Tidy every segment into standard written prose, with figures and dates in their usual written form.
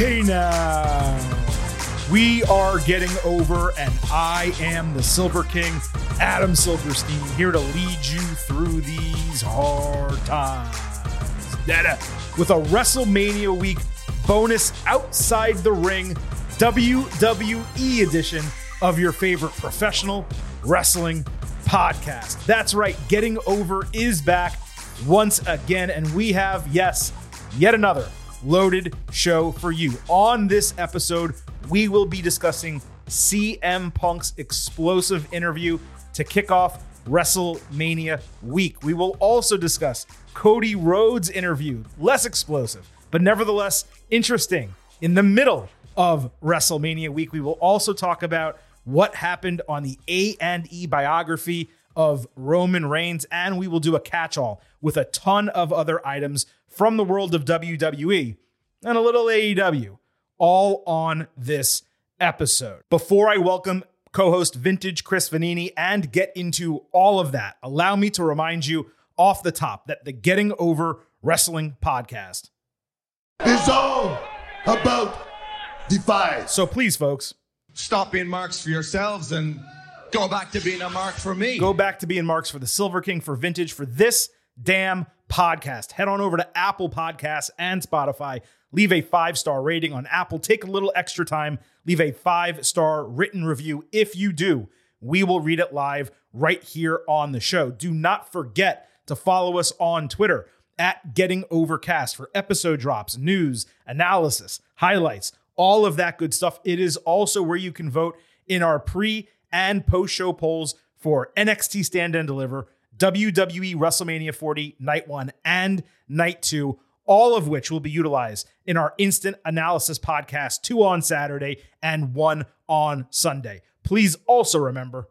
Hey now, we are getting over, and I am the Silver King, Adam Silverstein, here to lead you through these hard times. With a WrestleMania week bonus outside the ring WWE edition of your favorite professional wrestling podcast. That's right, Getting Over is back once again, and we have, yes, yet another loaded show for you. On this episode, we will be discussing CM Punk's explosive interview to kick off WrestleMania week. We will also discuss Cody Rhodes' interview, less explosive, but nevertheless interesting, in the middle of WrestleMania week. We will also talk about what happened on the A&E biography of Roman Reigns, and we will do a catch-all with a ton of other items from the world of WWE and a little AEW, all on this episode. Before I welcome co-host Vintage Chris Vanini and get into all of that, allow me to remind you off the top that the Getting Over Wrestling podcast is all about Defy. So please, folks, stop being marks for yourselves and go back to being a mark for me. Go back to being marks for the Silver King, for Vintage, for this damn podcast. Head on over to Apple Podcasts and Spotify. Leave a 5-star rating on Apple. Take a little extra time. Leave a 5-star written review. If you do, we will read it live right here on the show. Do not forget to follow us on Twitter at Getting Overcast for episode drops, news, analysis, highlights, all of that good stuff. It is also where you can vote in our pre- and post-show polls for NXT Stand and Deliver, WWE WrestleMania 40 Night 1 and Night 2, all of which will be utilized in our instant analysis podcast, 2 on Saturday and 1 on Sunday. Please also remember,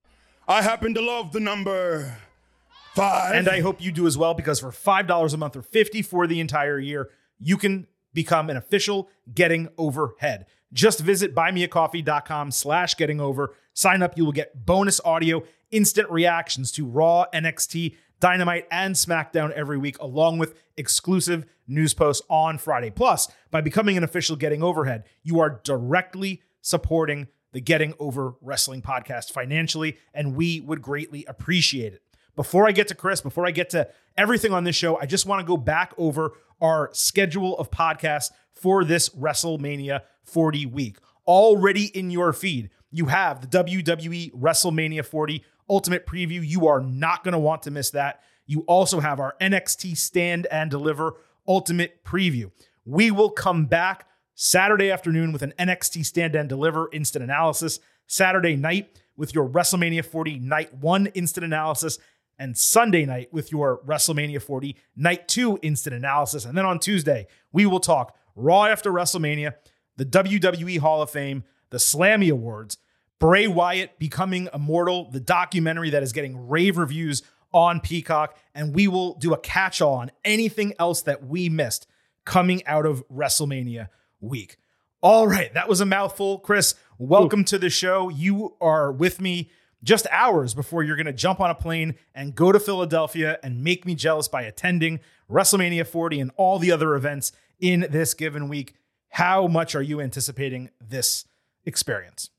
I happen to love the number 5. and I hope you do as well, because for $5 a month or $50 for the entire year, you can become an official Getting Over head. Just visit buymeacoffee.com/gettingover. Sign up. You will get bonus audio, instant reactions to Raw, NXT, Dynamite, and SmackDown every week, along with exclusive news posts on Friday. Plus, by becoming an official Getting Over head, you are directly supporting the Getting Over Wrestling podcast financially, and we would greatly appreciate it. Before I get to Chris, before I get to everything on this show, I just want to go back over our schedule of podcasts for this WrestleMania 40 week. Already in your feed, you have the WWE WrestleMania 40 Ultimate Preview. You are not going to want to miss that. You also have our NXT Stand and Deliver Ultimate Preview. We will come back Saturday afternoon with an NXT Stand and Deliver instant analysis, Saturday night with your WrestleMania 40 Night 1 instant analysis, and Sunday night with your WrestleMania 40 Night 2 instant analysis. And then on Tuesday, we will talk Raw after WrestleMania, the WWE Hall of Fame, the Slammy Awards, Bray Wyatt becoming immortal, the documentary that is getting rave reviews on Peacock, and we will do a catch-all on anything else that we missed coming out of WrestleMania week. All right, that was a mouthful. Chris, welcome to the show. You are with me just hours before you're going to jump on a plane and go to Philadelphia and make me jealous by attending WrestleMania 40 and all the other events in this given week. How much are you anticipating this experience?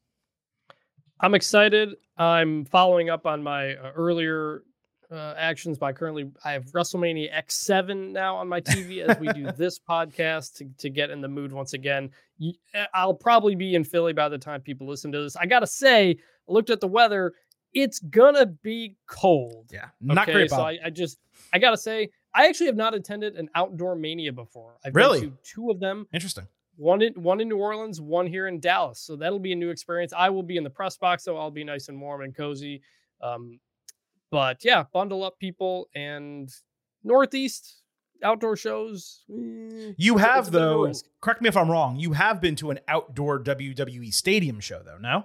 I'm excited. I'm following up on my earlier actions by I have WrestleMania X7 now on my TV as we do this podcast to get in the mood once again. I'll probably be in Philly by the time people listen to this. I got to say, I looked at the weather. It's going to be cold. Yeah, not great. So I got to say, I actually have not attended an outdoor Mania before. I've really? been to 2 of them. Interesting. One in New Orleans, one here in Dallas. So that'll be a new experience. I will be in the press box, so I'll be nice and warm and cozy. But yeah, bundle up, people. And Northeast outdoor shows. You have, though, correct me if I'm wrong, you have been to an outdoor WWE stadium show, though, no?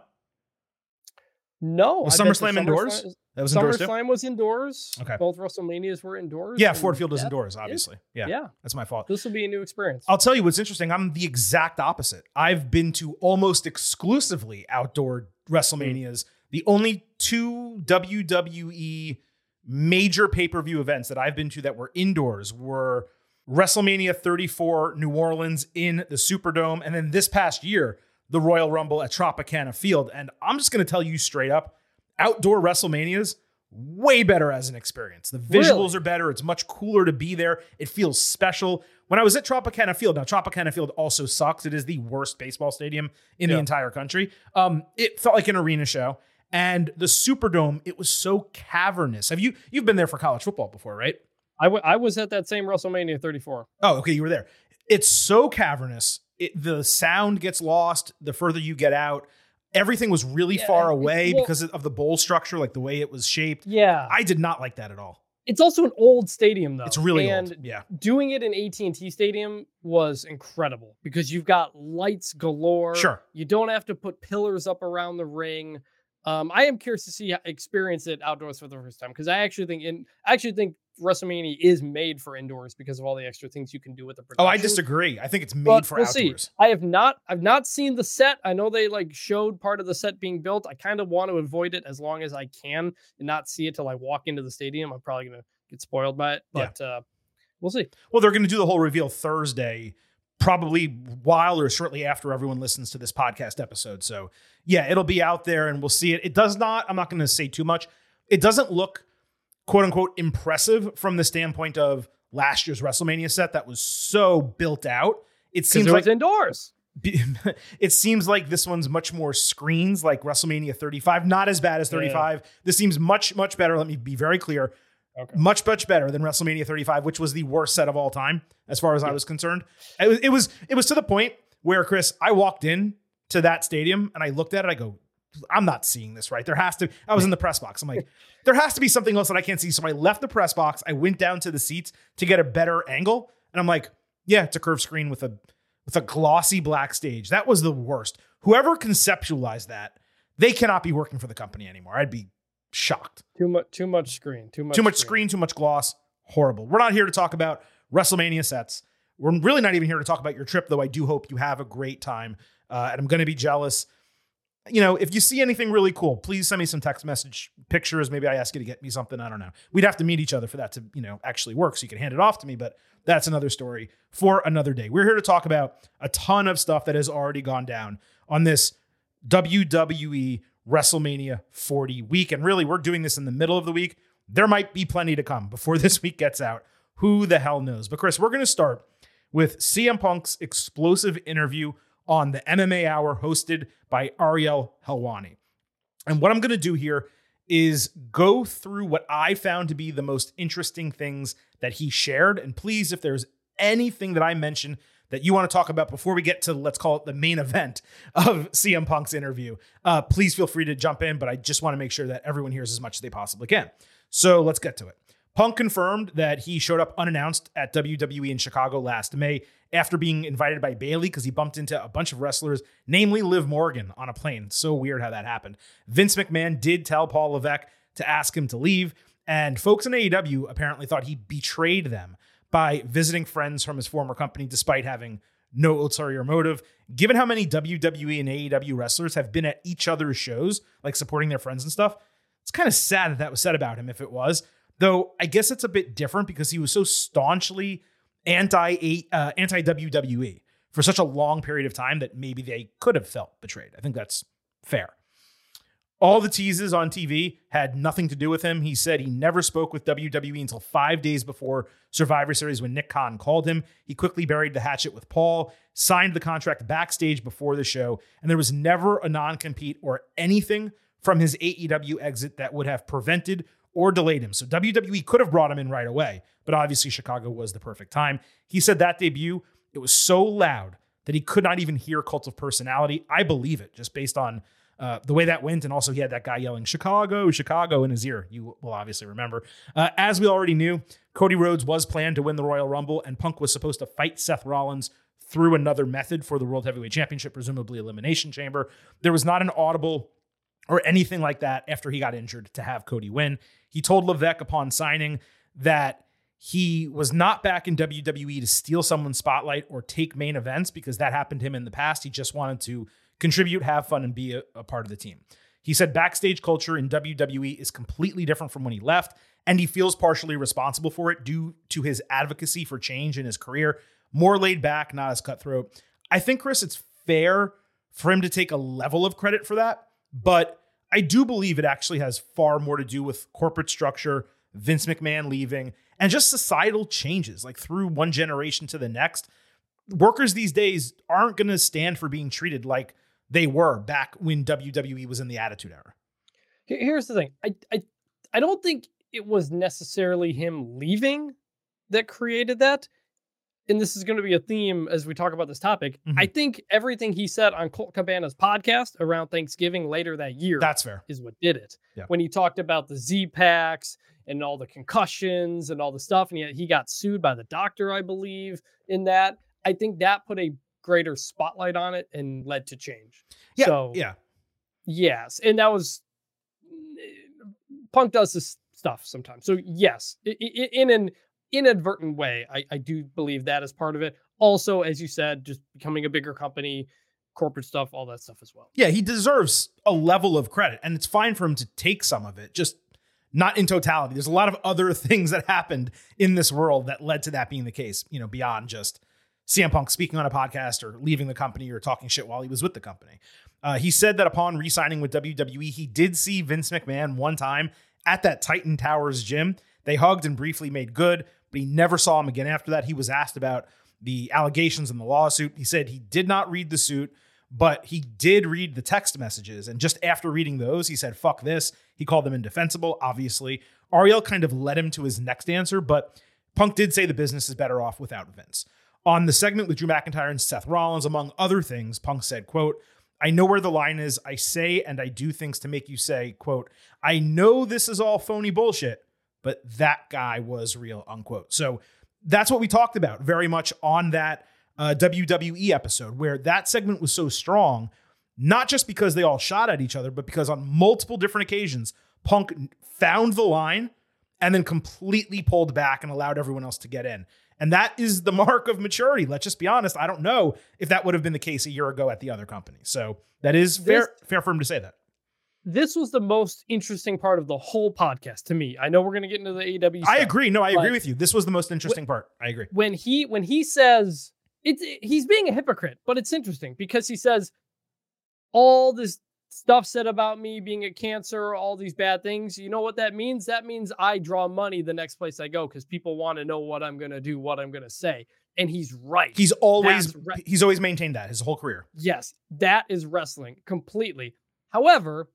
No. Was SummerSlam indoors? That was indoors too? SummerSlam was indoors. Okay. Both WrestleManias were indoors. Yeah, Ford Field is indoors, obviously. Yeah, that's my fault. This will be a new experience. I'll tell you what's interesting. I'm the exact opposite. I've been to almost exclusively outdoor WrestleManias. The only 2 WWE major pay-per-view events that I've been to that were indoors were WrestleMania 34 New Orleans in the Superdome, and then this past year, the Royal Rumble at Tropicana Field. And I'm just going to tell you straight up, outdoor WrestleManias, way better as an experience. The visuals are better. It's much cooler to be there. It feels special. When I was at Tropicana Field, now Tropicana Field also sucks. It is the worst baseball stadium in the entire country. It felt like an arena show. And the Superdome, it was so cavernous. You've been there for college football before, right? I was at that same WrestleMania 34. Oh, okay. You were there. It's so cavernous. The sound gets lost the further you get out. Everything was really far away because of the bowl structure, like the way it was shaped. Yeah. I did not like that at all. It's also an old stadium, though. It's really old. Yeah. Doing it in AT&T Stadium was incredible because you've got lights galore. Sure. You don't have to put pillars up around the ring. I am curious to experience it outdoors for the first time because I actually think WrestleMania is made for indoors because of all the extra things you can do with the production. Oh, I disagree. I think it's made for outdoors. See. I've not seen the set. I know they showed part of the set being built. I kind of want to avoid it as long as I can and not see it till I walk into the stadium. I'm probably going to get spoiled by it, but we'll see. Well, they're going to do the whole reveal Thursday, probably while or shortly after everyone listens to this podcast episode. So yeah, it'll be out there and we'll see it. It does not, I'm not going to say too much. It doesn't look quote unquote impressive from the standpoint of last year's WrestleMania set that was so built out. It seems like indoors. It seems like this one's much more screens, like WrestleMania 35. Not as bad as 35. Yeah. This seems much, much better. Let me be very clear. Okay. Much, much better than WrestleMania 35, which was the worst set of all time, as far as I was concerned. It was to the point where, Chris, I walked in to that stadium and I looked at it. I go, I'm not seeing this right. I was in the press box. I'm like, there has to be something else that I can't see. So I left the press box. I went down to the seats to get a better angle. And I'm like, yeah, it's a curved screen with a glossy black stage. That was the worst. Whoever conceptualized that, they cannot be working for the company anymore. I'd be shocked. Too much screen. Too much screen, too much gloss. Horrible. We're not here to talk about WrestleMania sets. We're really not even here to talk about your trip, though I do hope you have a great time. And I'm going to be jealous. You know, if you see anything really cool, please send me some text message pictures. Maybe I ask you to get me something. I don't know. We'd have to meet each other for that to, actually work. So you can hand it off to me, but that's another story for another day. We're here to talk about a ton of stuff that has already gone down on this WWE WrestleMania 40 week. And really, we're doing this in the middle of the week. There might be plenty to come before this week gets out. Who the hell knows? But Chris, we're going to start with CM Punk's explosive interview on the MMA Hour hosted by Ariel Helwani. And what I'm going to do here is go through what I found to be the most interesting things that he shared. And please, if there's anything that I mention that you want to talk about before we get to, let's call it the main event of CM Punk's interview, please feel free to jump in, but I just want to make sure that everyone hears as much as they possibly can. So let's get to it. Punk confirmed that he showed up unannounced at WWE in Chicago last May after being invited by Bayley because he bumped into a bunch of wrestlers, namely Liv Morgan, on a plane. So weird how that happened. Vince McMahon did tell Paul Levesque to ask him to leave, and folks in AEW apparently thought he betrayed them by visiting friends from his former company despite having no ulterior motive. Given how many WWE and AEW wrestlers have been at each other's shows, like supporting their friends and stuff, it's kind of sad that that was said about him if it was. Though I guess it's a bit different because he was so staunchly anti-WWE for such a long period of time that maybe they could have felt betrayed. I think that's fair. All the teases on TV had nothing to do with him. He said he never spoke with WWE until 5 days before Survivor Series when Nick Khan called him. He quickly buried the hatchet with Paul, signed the contract backstage before the show, and there was never a non-compete or anything from his AEW exit that would have prevented or delayed him. So WWE could have brought him in right away, but obviously Chicago was the perfect time. He said that debut, it was so loud that he could not even hear Cult of Personality. I believe it, just based on the way that went. And also he had that guy yelling, Chicago, Chicago in his ear. You will obviously remember. As we already knew, Cody Rhodes was planned to win the Royal Rumble, and Punk was supposed to fight Seth Rollins through another method for the World Heavyweight Championship, presumably Elimination Chamber. There was not an audible or anything like that after he got injured to have Cody win. He told Levesque upon signing that he was not back in WWE to steal someone's spotlight or take main events because that happened to him in the past. He just wanted to contribute, have fun, and be a part of the team. He said backstage culture in WWE is completely different from when he left, and he feels partially responsible for it due to his advocacy for change in his career. More laid back, not as cutthroat. I think, Chris, it's fair for him to take a level of credit for that, but I do believe it actually has far more to do with corporate structure, Vince McMahon leaving, and just societal changes, like through one generation to the next. Workers these days aren't going to stand for being treated like they were back when WWE was in the Attitude Era. Here's the thing. I don't think it was necessarily him leaving that created that. And this is going to be a theme as we talk about this topic. Mm-hmm. I think everything he said on Colt Cabana's podcast around Thanksgiving later that year, that's fair, is what did it. Yeah. When he talked about the Z-Packs and all the concussions and all the stuff, and he got sued by the doctor, I believe, in that. I think that put a greater spotlight on it and led to change. Yeah, so, yeah. Yes. And that was, Punk does this stuff sometimes. So yes, in an inadvertent way, I do believe that is part of it. Also, as you said, just becoming a bigger company, corporate stuff, all that stuff as well. Yeah, he deserves a level of credit, and it's fine for him to take some of it, just not in totality. There's a lot of other things that happened in this world that led to that being the case, you know, beyond just CM Punk speaking on a podcast or leaving the company or talking shit while he was with the company. He said that upon re-signing with WWE, he did see Vince McMahon one time at that Titan Towers gym. They hugged and briefly made good, but he never saw him again after that. He was asked about the allegations in the lawsuit. He said he did not read the suit, but he did read the text messages. And just after reading those, he said, fuck this. He called them indefensible, obviously. Ariel kind of led him to his next answer, but Punk did say the business is better off without Vince. On the segment with Drew McIntyre and Seth Rollins, among other things, Punk said, quote, I know where the line is. I say and I do things to make you say, quote, I know this is all phony bullshit, but that guy was real, unquote. So that's what we talked about very much on that WWE episode, where that segment was so strong, not just because they all shot at each other, but because on multiple different occasions, Punk found the line and then completely pulled back and allowed everyone else to get in. And that is the mark of maturity. Let's just be honest. I don't know if that would have been the case a year ago at the other company. So that is fair for him to say that. This was the most interesting part of the whole podcast to me. I know we're going to get into the AEW stuff. I agree. No, I agree with you. This was the most interesting part. I agree. When he says he's being a hypocrite, but it's interesting because he says all this stuff said about me being a cancer, all these bad things. You know what that means? That means I draw money the next place I go because people want to know what I'm going to do, what I'm going to say. And he's right. He's always maintained that his whole career. Yes, that is wrestling completely. However,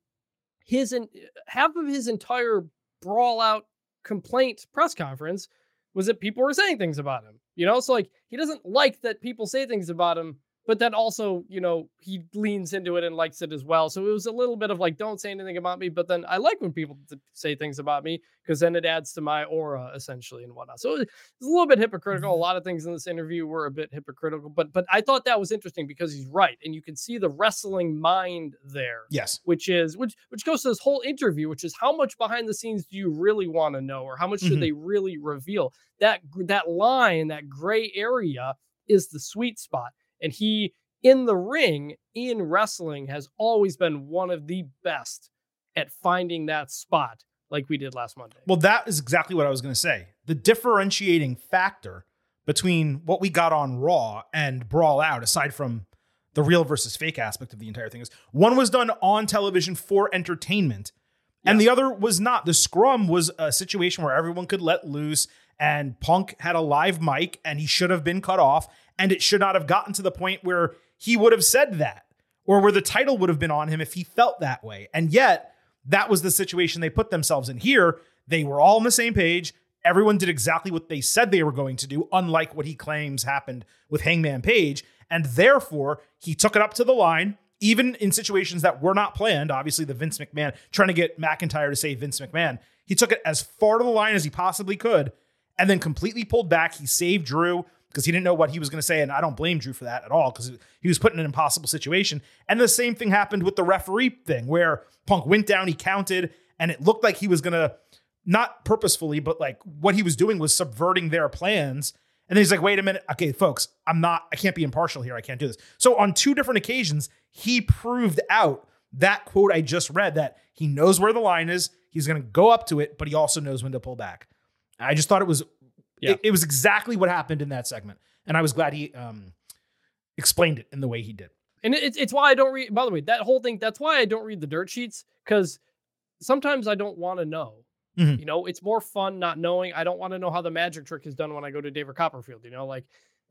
half of his entire brawl out complaint press conference was that people were saying things about him. You know, so like he doesn't like that people say things about him, but then also, you know, he leans into it and likes it as well. So it was a little bit of like, don't say anything about me. But then I like when people say things about me because then it adds to my aura essentially and whatnot. So it's a little bit hypocritical. A lot of things in this interview were a bit hypocritical, but I thought that was interesting because he's right. And you can see the wrestling mind there. Yes. Which goes to this whole interview, which is how much behind the scenes do you really want to know? Or how much should they really reveal? That line, that gray area is the sweet spot. And he, in the ring, in wrestling, has always been one of the best at finding that spot like we did last Monday. Well, that is exactly what I was going to say. The differentiating factor between what we got on Raw and Brawl Out, aside from the real versus fake aspect of the entire thing, is one was done on television for entertainment, and the other was not. The Scrum was a situation where everyone could let loose, and Punk had a live mic, and he should have been cut off. And it should not have gotten to the point where he would have said that or where the title would have been on him if he felt that way. And yet that was the situation they put themselves in. Here, they were all on the same page. Everyone did exactly what they said they were going to do, unlike what he claims happened with Hangman Page. And therefore, he took it up to the line, even in situations that were not planned. Obviously, the Vince McMahon, trying to get McIntyre to say Vince McMahon. He took it as far to the line as he possibly could and then completely pulled back. He saved Drew because he didn't know what he was going to say. And I don't blame Drew for that at all because he was put in an impossible situation. And the same thing happened with the referee thing where Punk went down, he counted, and it looked like he was going to, not purposefully, but like what he was doing was subverting their plans. And then he's like, wait a minute. Okay, folks, I can't be impartial here. I can't do this. So on two different occasions, he proved out that quote I just read, that he knows where the line is, he's going to go up to it, but he also knows when to pull back. I just thought it was it was exactly what happened in that segment. And I was glad he explained it in the way he did. And it's why I don't read, by the way, that whole thing, that's why I don't read the dirt sheets, because sometimes I don't want to know. Mm-hmm. You know, it's more fun not knowing. I don't want to know how the magic trick is done when I go to David Copperfield, you know, like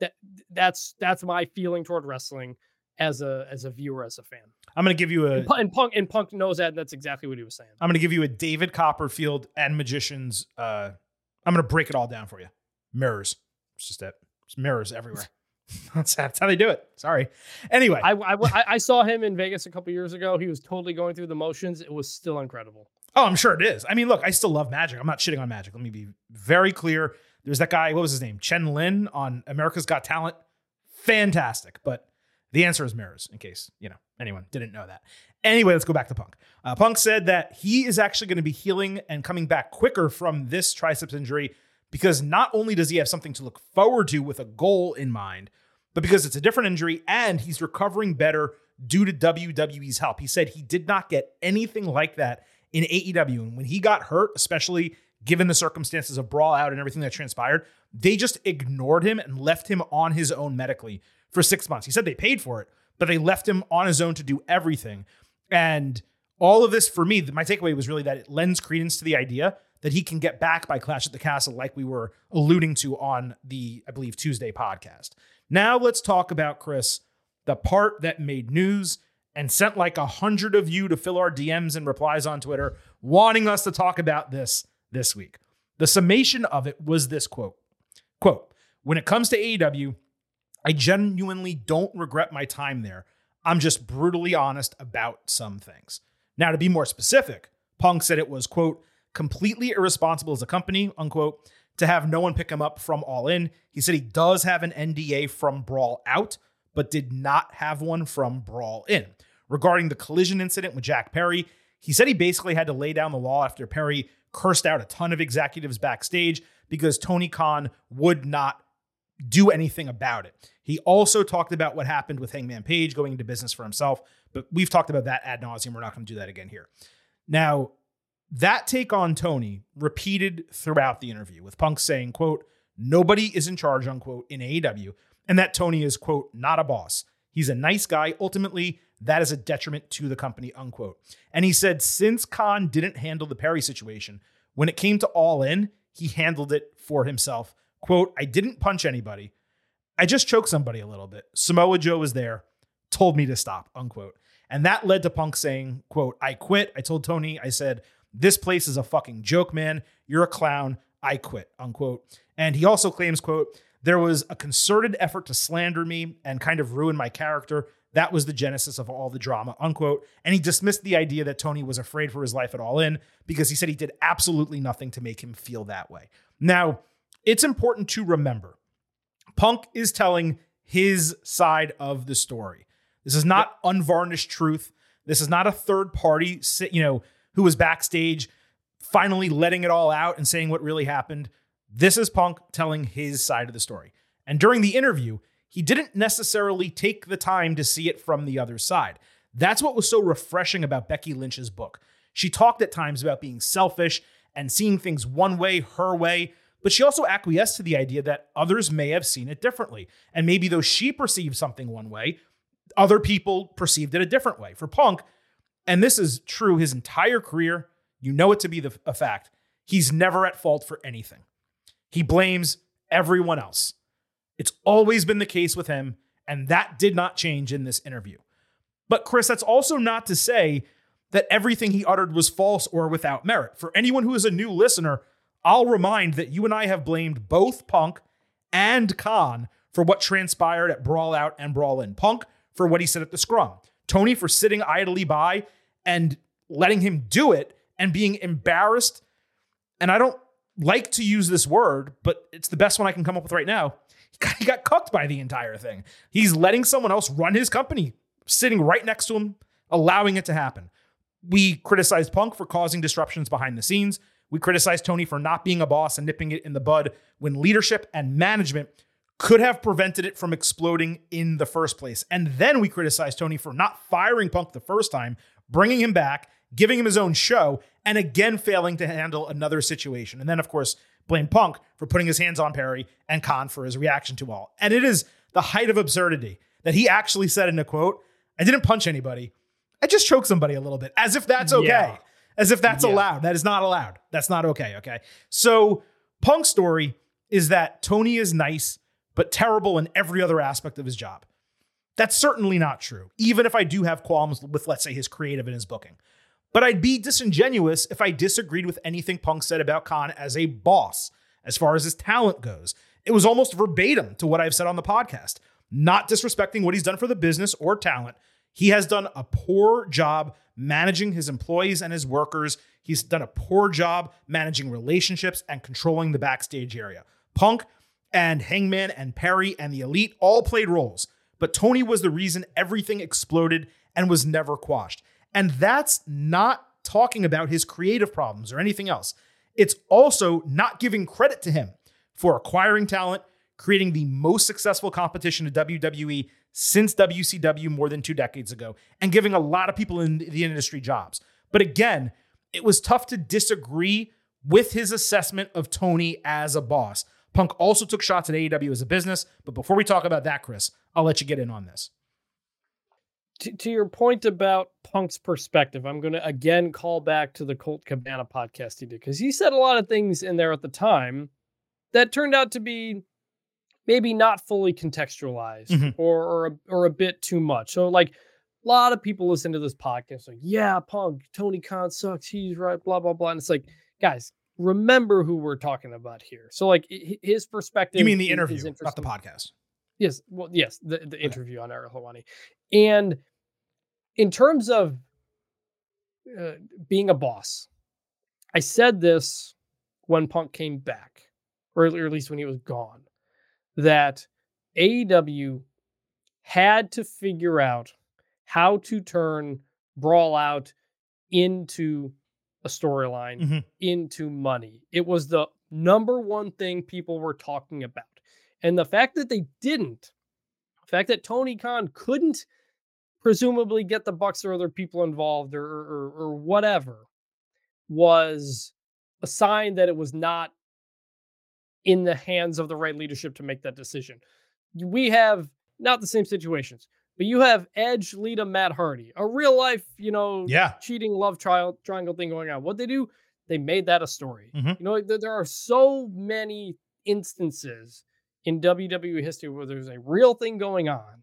that's my feeling toward wrestling as a viewer, as a fan. I'm going to give you and Punk knows that, and that's exactly what he was saying. I'm going to give you a David Copperfield and Magicians. I'm going to break it all down for you. Mirrors. It's just that. It's mirrors everywhere. That's how they do it. Sorry. Anyway. I saw him in Vegas a couple years ago. He was totally going through the motions. It was still incredible. Oh, I'm sure it is. I mean, look, I still love Magic. I'm not shitting on Magic. Let me be very clear. There's that guy, what was his name? Chen Lin on America's Got Talent. Fantastic. But the answer is mirrors, in case, anyone didn't know that. Anyway, let's go back to Punk. Punk said that he is actually going to be healing and coming back quicker from this triceps injury because not only does he have something to look forward to with a goal in mind, but because it's a different injury and he's recovering better due to WWE's help. He said he did not get anything like that in AEW. And when he got hurt, especially given the circumstances of Brawl Out and everything that transpired, they just ignored him and left him on his own medically for 6 months. He said they paid for it, but they left him on his own to do everything. And all of this, for me, my takeaway was really that it lends credence to the idea that he can get back by Clash at the Castle, like we were alluding to on the, I believe, Tuesday podcast. Now let's talk about, Chris, the part that made news and sent like 100 of you to fill our DMs and replies on Twitter wanting us to talk about this week. The summation of it was this quote, "When it comes to AEW, I genuinely don't regret my time there. I'm just brutally honest about some things." Now, to be more specific, Punk said it was, quote, "completely irresponsible as a company," unquote, to have no one pick him up from All In. He said he does have an NDA from Brawl Out, but did not have one from Brawl In. Regarding the collision incident with Jack Perry, he said he basically had to lay down the law after Perry cursed out a ton of executives backstage because Tony Khan would not do anything about it. He also talked about what happened with Hangman Page going into business for himself, but we've talked about that ad nauseum. We're not going to do that again here. Now, that take on Tony repeated throughout the interview, with Punk saying, quote, "nobody is in charge," unquote, in AEW, and that Tony is, quote, "not a boss. He's a nice guy. Ultimately, that is a detriment to the company," unquote. And he said since Khan didn't handle the Perry situation, when it came to All In, he handled it for himself. Quote, "I didn't punch anybody. I just choked somebody a little bit. Samoa Joe was there, told me to stop," unquote. And that led to Punk saying, quote, "I quit. I told Tony, I said, this place is a fucking joke, man. You're a clown. I quit," unquote. And he also claims, quote, "there was a concerted effort to slander me and kind of ruin my character. That was the genesis of all the drama," unquote. And he dismissed the idea that Tony was afraid for his life at All In because he said he did absolutely nothing to make him feel that way. Now, it's important to remember, Punk is telling his side of the story. This is not unvarnished truth. This is not a third party, who was backstage finally letting it all out and saying what really happened. This is Punk telling his side of the story. And during the interview, he didn't necessarily take the time to see it from the other side. That's what was so refreshing about Becky Lynch's book. She talked at times about being selfish and seeing things one way, her way, but she also acquiesced to the idea that others may have seen it differently. And maybe though she perceived something one way, other people perceived it a different way. For Punk, and this is true his entire career, you know it to be a fact, he's never at fault for anything. He blames everyone else. It's always been the case with him, and that did not change in this interview. But Chris, that's also not to say that everything he uttered was false or without merit. For anyone who is a new listener, I'll remind that you and I have blamed both Punk and Khan for what transpired at Brawl Out and Brawl In. Punk for what he said at the Scrum. Tony for sitting idly by and letting him do it and being embarrassed. And I don't like to use this word, but it's the best one I can come up with right now. He got cooked by the entire thing. He's letting someone else run his company, sitting right next to him, allowing it to happen. We criticized Punk for causing disruptions behind the scenes. We criticized Tony for not being a boss and nipping it in the bud when leadership and management could have prevented it from exploding in the first place. And then we criticized Tony for not firing Punk the first time, bringing him back, giving him his own show, and again failing to handle another situation. And then, of course, blame Punk for putting his hands on Perry and Khan for his reaction to all. And it is the height of absurdity that he actually said in a quote, "I didn't punch anybody. I just choked somebody a little bit," as if that's okay. Yeah. As if that's allowed. That is not allowed. That's not okay. Okay. So Punk's story is that Tony is nice, but terrible in every other aspect of his job. That's certainly not true, even if I do have qualms with, let's say, his creative and his booking. But I'd be disingenuous if I disagreed with anything Punk said about Khan as a boss, as far as his talent goes. It was almost verbatim to what I've said on the podcast. Not disrespecting what he's done for the business or talent. He has done a poor job managing his employees and his workers. He's done a poor job managing relationships and controlling the backstage area. Punk and Hangman and Perry and the Elite all played roles, but Tony was the reason everything exploded and was never quashed. And that's not talking about his creative problems or anything else. It's also not giving credit to him for acquiring talent, creating the most successful competition to WWE since WCW more than 2 decades ago, and giving a lot of people in the industry jobs. But again, it was tough to disagree with his assessment of Tony as a boss. Punk also took shots at AEW as a business, but before we talk about that, Chris, I'll let you get in on this. To your point about Punk's perspective, I'm going to again call back to the Colt Cabana podcast he did, because he said a lot of things in there at the time that turned out to be maybe not fully contextualized or a bit too much. So like a lot of people listen to this podcast like, yeah, Punk, Tony Khan sucks. He's right, blah, blah, blah. And it's like, guys, remember who we're talking about here. So like his perspective. You mean the interview, not the podcast? Yes. Well, yes. The interview on Ariel Helwani. And in terms of being a boss, I said this when Punk came back, or at least when he was gone, that AEW had to figure out how to turn Brawl Out into a storyline, into money. It was the number one thing people were talking about. And the fact that they didn't, the fact that Tony Khan couldn't presumably get the Bucks or other people involved or whatever, was a sign that it was not in the hands of the right leadership to make that decision. We have not the same situations, but you have Edge, Lita, Matt Hardy, a real life, cheating love triangle thing going on. What they do, they made that a story. There are so many instances in WWE history where there's a real thing going on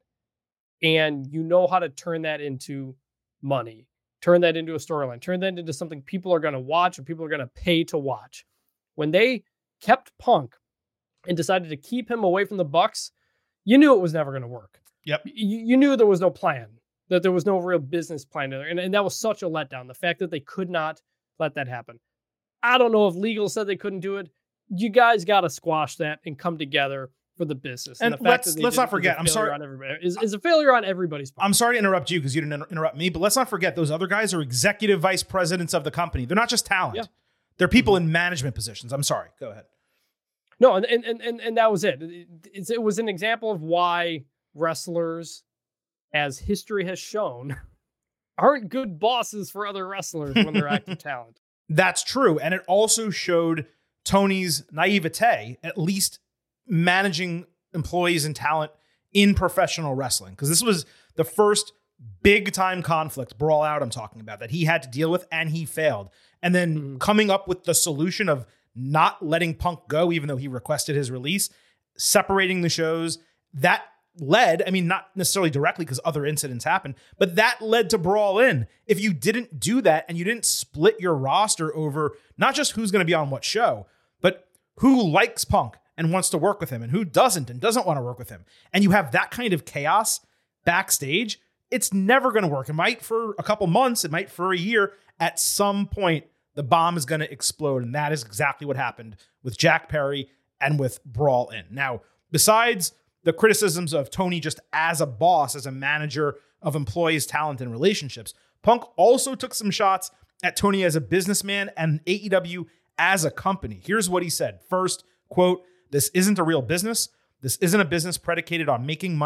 and you know how to turn that into money, turn that into a storyline, turn that into something people are going to watch and people are going to pay to watch. When they kept Punk and decided to keep him away from the Bucks, you knew it was never going to work. Yep. You knew there was no plan, that there was no real business plan there. And that was such a letdown. The fact that they could not let that happen. I don't know if legal said they couldn't do it. You guys got to squash that and come together for the business. And the fact let's not forget, I'm sorry, is a failure on everybody's part. I'm sorry to interrupt you because you didn't interrupt me, but let's not forget those other guys are executive vice presidents of the company. They're not just talent. Yeah. They're people in management positions. I'm sorry. Go ahead. No, and that was it. It was an example of why wrestlers, as history has shown, aren't good bosses for other wrestlers when they're active talent. That's true. And it also showed Tony's naivete, at least managing employees and talent in professional wrestling. Because this was the first big time conflict, Brawl Out I'm talking about, that he had to deal with, and he failed. And then coming up with the solution of not letting Punk go, even though he requested his release, separating the shows, that led, I mean, not necessarily directly because other incidents happened, but that led to Brawl In. If you didn't do that and you didn't split your roster over not just who's going to be on what show, but who likes Punk and wants to work with him and who doesn't and doesn't want to work with him, and you have that kind of chaos backstage, it's never going to work. It might for a couple months, it might for a year. At some point, the bomb is going to explode, and that is exactly what happened with Jack Perry and with Brawl In. Now, besides the criticisms of Tony just as a boss, as a manager of employees, talent, and relationships, Punk also took some shots at Tony as a businessman and AEW as a company. Here's what he said. First, quote, "This isn't a real business. This isn't a business predicated on making money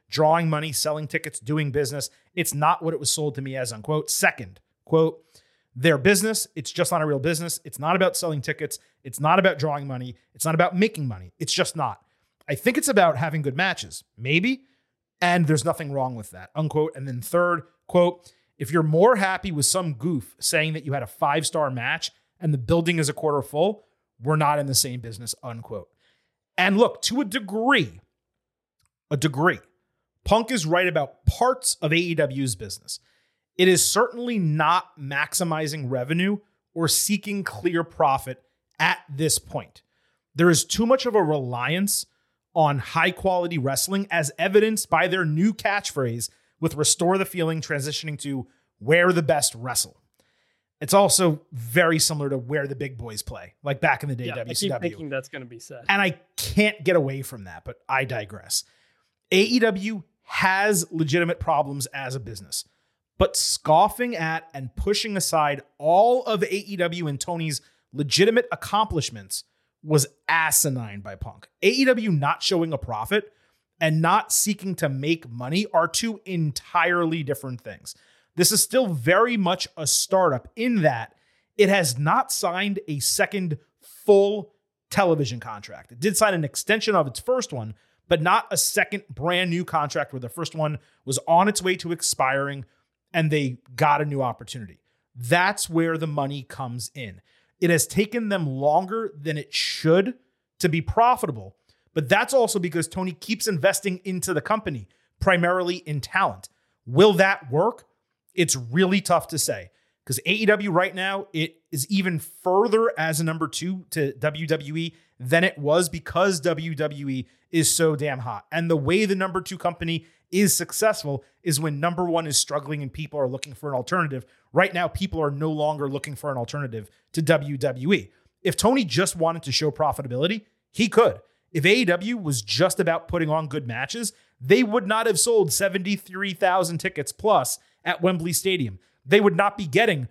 drawing money, selling tickets, doing business. It's not what it was sold to me as, unquote. Second, quote, their business, it's just not a real business. It's not about selling tickets. It's not about drawing money. It's not about making money. It's just not. I think it's about having good matches, maybe, and there's nothing wrong with that, unquote. And then third, quote, if you're more happy with some goof saying that you had a 5-star match and the building is a quarter full, we're not in the same business, unquote. And look, to a degree, Punk is right about parts of AEW's business. It is certainly not maximizing revenue or seeking clear profit at this point. There is too much of a reliance on high-quality wrestling, as evidenced by their new catchphrase with Restore the Feeling transitioning to Where the Best Wrestle. It's also very similar to Where the Big Boys Play, like back in the day, WCW. I keep thinking that's going to be said. And I can't get away from that, but I digress. AEW has legitimate problems as a business, but scoffing at and pushing aside all of AEW and Tony's legitimate accomplishments was asinine by Punk. AEW not showing a profit and not seeking to make money are two entirely different things. This is still very much a startup in that it has not signed a second full television contract. It did sign an extension of its first one, but not a second brand new contract where the first one was on its way to expiring and they got a new opportunity. That's where the money comes in. It has taken them longer than it should to be profitable, but that's also because Tony keeps investing into the company, primarily in talent. Will that work? It's really tough to say because AEW right now, it is even further as a number 2 to WWE than it was because WWE is so damn hot. And the way the number 2 company is successful is when number 1 is struggling and people are looking for an alternative. Right now, people are no longer looking for an alternative to WWE. If Tony just wanted to show profitability, he could. If AEW was just about putting on good matches, they would not have sold 73,000 tickets plus at Wembley Stadium. They would not be getting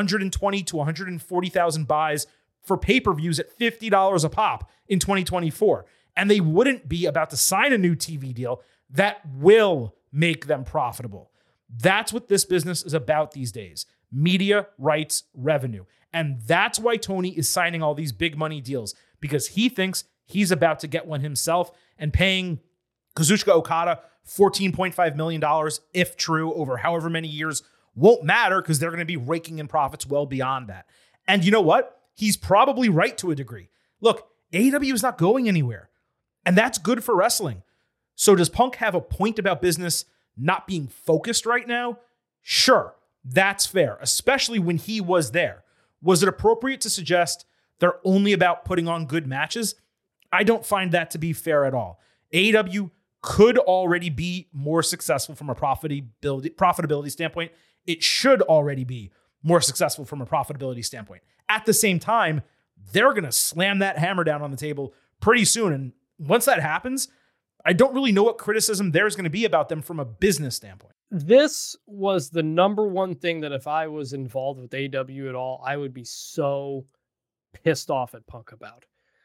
120 to 140,000 buys for pay-per-views at $50 a pop in 2024. And they wouldn't be about to sign a new TV deal that will make them profitable. That's what this business is about these days. Media rights revenue. And that's why Tony is signing all these big money deals, because he thinks he's about to get one himself, and paying Kazuchika Okada $14.5 million, if true, over however many years won't matter because they're going to be raking in profits well beyond that. And you know what? He's probably right to a degree. Look, AEW is not going anywhere, and that's good for wrestling. So does Punk have a point about business not being focused right now? Sure, that's fair, especially when he was there. Was it appropriate to suggest they're only about putting on good matches? I don't find that to be fair at all. AEW could already be more successful from a profitability standpoint. It should already be more successful from a profitability standpoint. At the same time, they're going to slam that hammer down on the table pretty soon. And once that happens, I don't really know what criticism there's going to be about them from a business standpoint. This was the number one thing that if I was involved with AEW at all, I would be so pissed off at Punk about.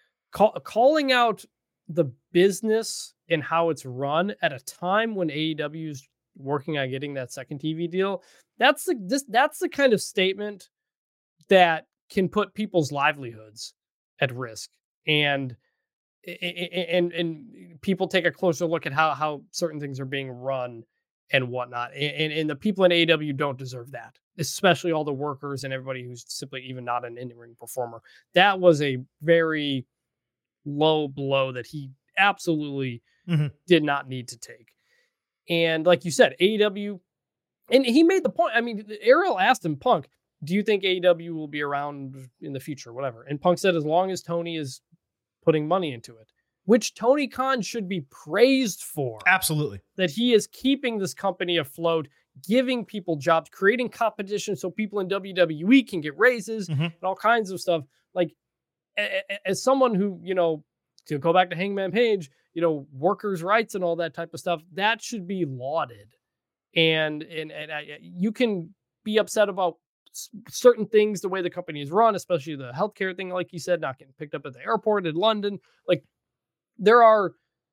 Calling out the business and how it's run at a time when AEW is working on getting that second TV deal. That's the kind of statement that can put people's livelihoods at risk. And people take a closer look at how certain things are being run and whatnot. And the people in AEW don't deserve that, especially all the workers and everybody who's simply even not an in-ring performer. That was a very low blow that he absolutely did not need to take. And like you said, AEW, and he made the point. I mean, Ariel asked him, Punk, do you think AEW will be around in the future, whatever? And Punk said, as long as Tony is putting money into it, which Tony Khan should be praised for. Absolutely. That he is keeping this company afloat, giving people jobs, creating competition so people in WWE can get raises and all kinds of stuff. Like, as someone who, to go back to Hangman Page, workers' rights and all that type of stuff, that should be lauded. And you can be upset about certain things, the way the company is run, especially the healthcare thing, like you said, not getting picked up at the airport in London. Like, there are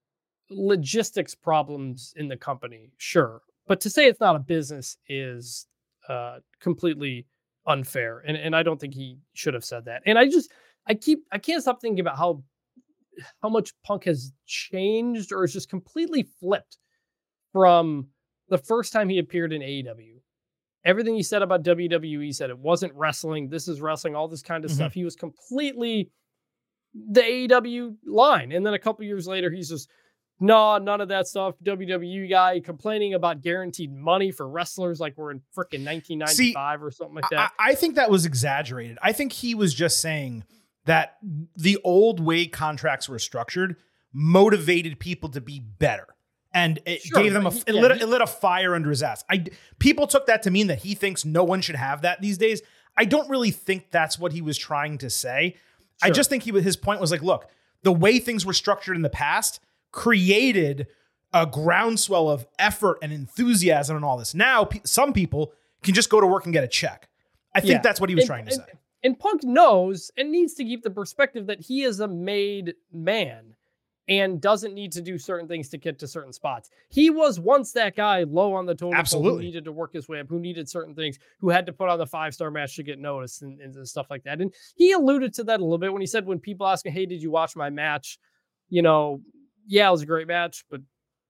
logistics problems in the company, sure. But to say it's not a business is completely unfair. And I don't think he should have said that. And I can't stop thinking about how much Punk has changed or is just completely flipped from the first time he appeared in AEW. Everything he said about WWE, said it wasn't wrestling. This is wrestling, all this kind of stuff. He was completely the AEW line. And then a couple years later, he's just, no, none of that stuff. WWE guy complaining about guaranteed money for wrestlers like we're in freaking 1995 or something like that. I think that was exaggerated. I think he was just saying that the old way contracts were structured motivated people to be better. And it gave them it lit a fire under his ass. People took that to mean that he thinks no one should have that these days. I don't really think that's what he was trying to say. Sure. I just think his point was like, look, the way things were structured in the past created a groundswell of effort and enthusiasm and all this. Now, some people can just go to work and get a check. I think that's what he was trying to say. And Punk knows and needs to keep the perspective that he is a made man and doesn't need to do certain things to get to certain spots. He was once that guy low on the totem pole who needed to work his way up, who needed certain things, who had to put on the 5-star match to get noticed and stuff like that. And he alluded to that a little bit when he said, when people ask me, hey, did you watch my match? You know, yeah, it was a great match, but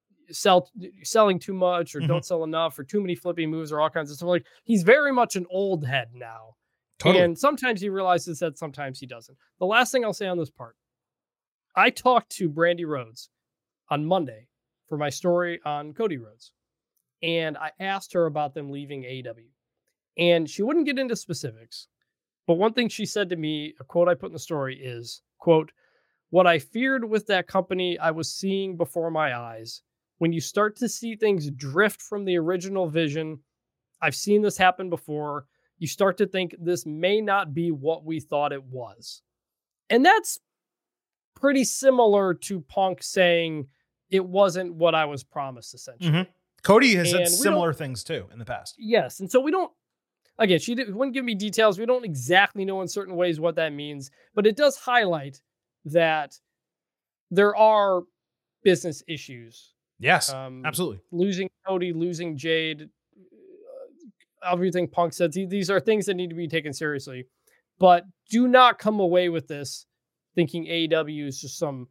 selling too much or don't sell enough or too many flipping moves or all kinds of stuff. Like, he's very much an old head now. Totally. And sometimes he realizes that, sometimes he doesn't. The last thing I'll say on this part, I talked to Brandy Rhodes on Monday for my story on Cody Rhodes, and I asked her about them leaving AEW, and she wouldn't get into specifics, but one thing she said to me, a quote I put in the story is, quote, what I feared with that company I was seeing before my eyes. When you start to see things drift from the original vision, I've seen this happen before, you start to think this may not be what we thought it was. And that's pretty similar to Punk saying it wasn't what I was promised, essentially. Cody has said similar things too in the past. Yes. And so we don't, again, she wouldn't give me details. We don't exactly know in certain ways what that means, but it does highlight that there are business issues. Yes, absolutely. Losing Cody, losing Jade, everything Punk said, these are things that need to be taken seriously, but do not come away with this thinking AEW is just some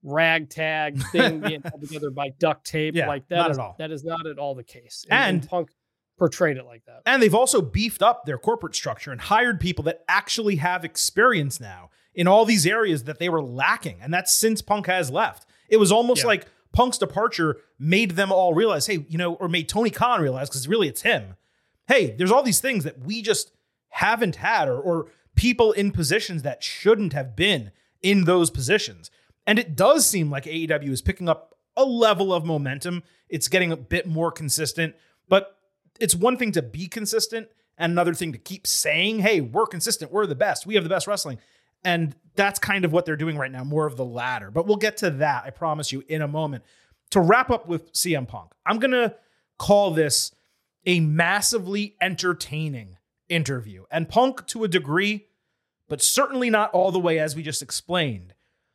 ragtag thing being held together by duct tape. Like that not at all. That is not at all the case. And Punk portrayed it like that. And they've also beefed up their corporate structure and hired people that actually have experience now in all these areas that they were lacking. And that's since Punk has left. It was almost like Punk's departure made them all realize, hey, or made Tony Khan realize, because really it's him. Hey, there's all these things that we just haven't had, or people in positions that shouldn't have been in those positions. And it does seem like AEW is picking up a level of momentum. It's getting a bit more consistent, but it's one thing to be consistent and another thing to keep saying, hey, we're consistent. We're the best. We have the best wrestling. And that's kind of what they're doing right now, more of the latter. But we'll get to that, I promise you, in a moment. To wrap up with CM Punk, I'm going to call this a massively entertaining interview. And Punk, to a degree, but certainly not all the way as we just explained.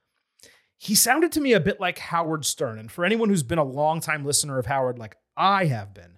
He sounded to me a bit like Howard Stern. And for anyone who's been a longtime listener of Howard, like I have been,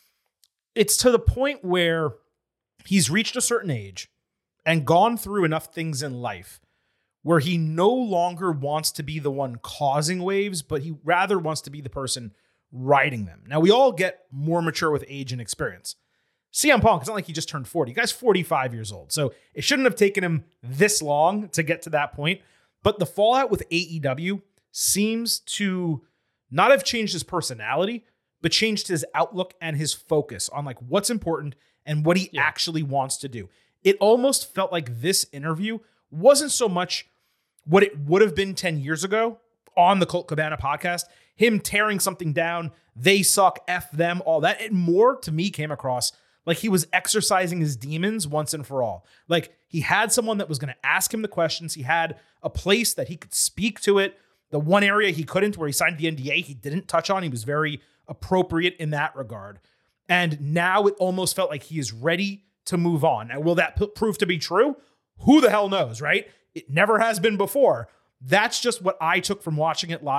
it's to the point where he's reached a certain age and gone through enough things in life where he no longer wants to be the one causing waves, but he rather wants to be the person riding them. Now, we all get more mature with age and experience. CM Punk, it's not like he just turned 40. The guy's 45 years old. So it shouldn't have taken him this long to get to that point. But the fallout with AEW seems to not have changed his personality, but changed his outlook and his focus on like what's important and what he actually wants to do. It almost felt like this interview wasn't so much what it would have been 10 years ago on the Colt Cabana podcast, him tearing something down, they suck, F them, all that. It more to me came across like he was exercising his demons once and for all. Like he had someone that was going to ask him the questions. He had a place that he could speak to it. The one area he couldn't, where he signed the NDA, he didn't touch on. He was very appropriate in that regard. And now it almost felt like he is ready to move on. Now, will that prove to be true? Who the hell knows, right? It never has been before. That's just what I took from watching it live.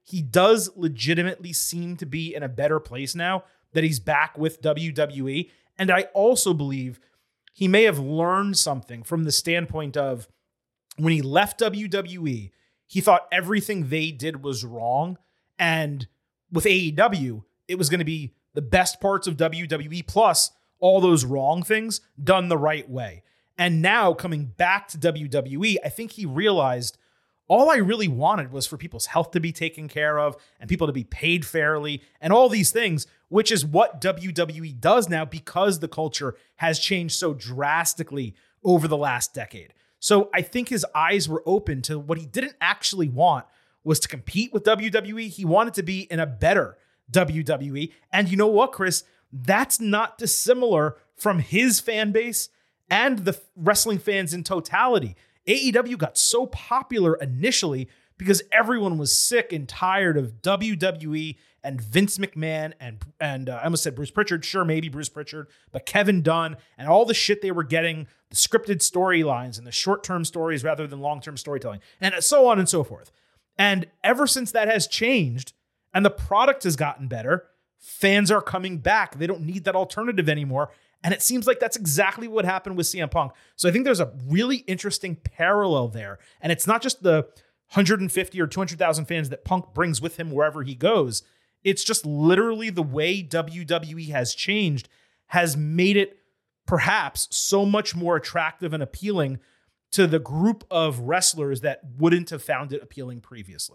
he does legitimately seem to be in a better place now that he's back with WWE. And I also believe he may have learned something from the standpoint of when he left WWE, he thought everything they did was wrong. And with AEW, it was going to be the best parts of WWE plus all those wrong things done the right way. And now coming back to WWE, I think he realized all I really wanted was for people's health to be taken care of and people to be paid fairly and all these things, which is what WWE does now because the culture has changed so drastically over the last decade. So I think his eyes were open to what he didn't actually want was to compete with WWE. He wanted to be in a better WWE. And you know what, Chris? That's not dissimilar from his fan base and the wrestling fans in totality. AEW got so popular initially because everyone was sick and tired of WWE and Vince McMahon and I almost said Bruce Pritchard. Sure, maybe Bruce Pritchard, but Kevin Dunn and all the shit they were getting, the scripted storylines and the short-term stories rather than long-term storytelling, and so on and so forth. And ever since that has changed and the product has gotten better, fans are coming back. They don't need that alternative anymore. And it seems like that's exactly what happened with CM Punk. So I think there's a really interesting parallel there. And it's not just the 150 or 200,000 fans that Punk brings with him wherever he goes. It's just literally the way WWE has changed has made it perhaps so much more attractive and appealing to the group of wrestlers that wouldn't have found it appealing previously.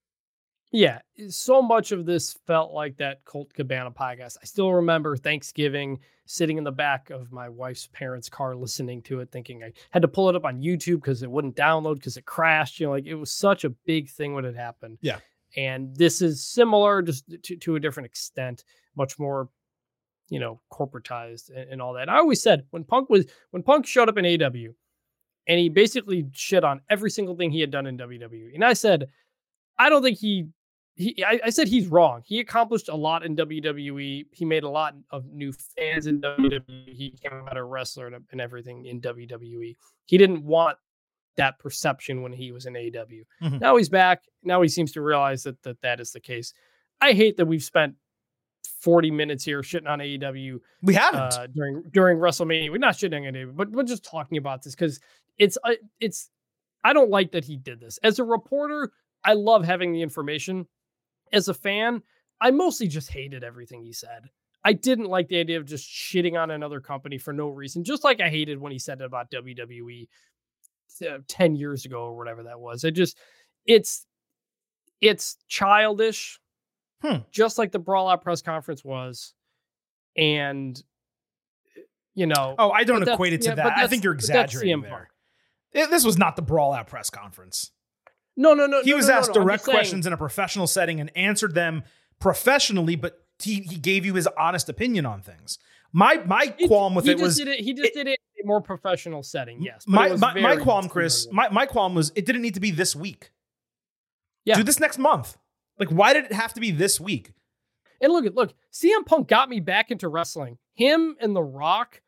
Yeah, so much of this felt like that Colt Cabana podcast. I still remember Thanksgiving sitting in the back of my wife's parents' car listening to it, thinking I had to pull it up on YouTube because it wouldn't download because it crashed. You know, like it was such a big thing when it happened. Yeah. And this is similar, just to a different extent, much more, you know, corporatized and all that. I always said when Punk showed up in AEW and he basically shit on every single thing he had done in WWE. And I said, I don't think I said he's wrong. He accomplished a lot in WWE. He made a lot of new fans in WWE. He became a better wrestler and everything in WWE. He didn't want that perception when he was in AEW. Mm-hmm. Now he's back. Now he seems to realize that is the case. I hate that we've spent 40 minutes here shitting on AEW. We haven't during WrestleMania. We're not shitting on AEW, but we're just talking about this because it's. I don't like that he did this. As a reporter, I love having the information. As a fan, I mostly just hated everything he said. I didn't like the idea of just shitting on another company for no reason, just like I hated when he said it about WWE 10 years ago or whatever that was. It's childish, just like the Brawl Out press conference was. And, you know. Oh, I don't equate it to that. I think you're exaggerating there. This was not the Brawl Out press conference. No. He was asked direct questions in a professional setting and answered them professionally, but he gave you his honest opinion on things. My qualm with it was he just did it in a more professional setting. Yes. My qualm, Chris, my qualm was it didn't need to be this week. Yeah. Do this next month. Like, why did it have to be this week? And look, CM Punk got me back into wrestling. Him and The Rock,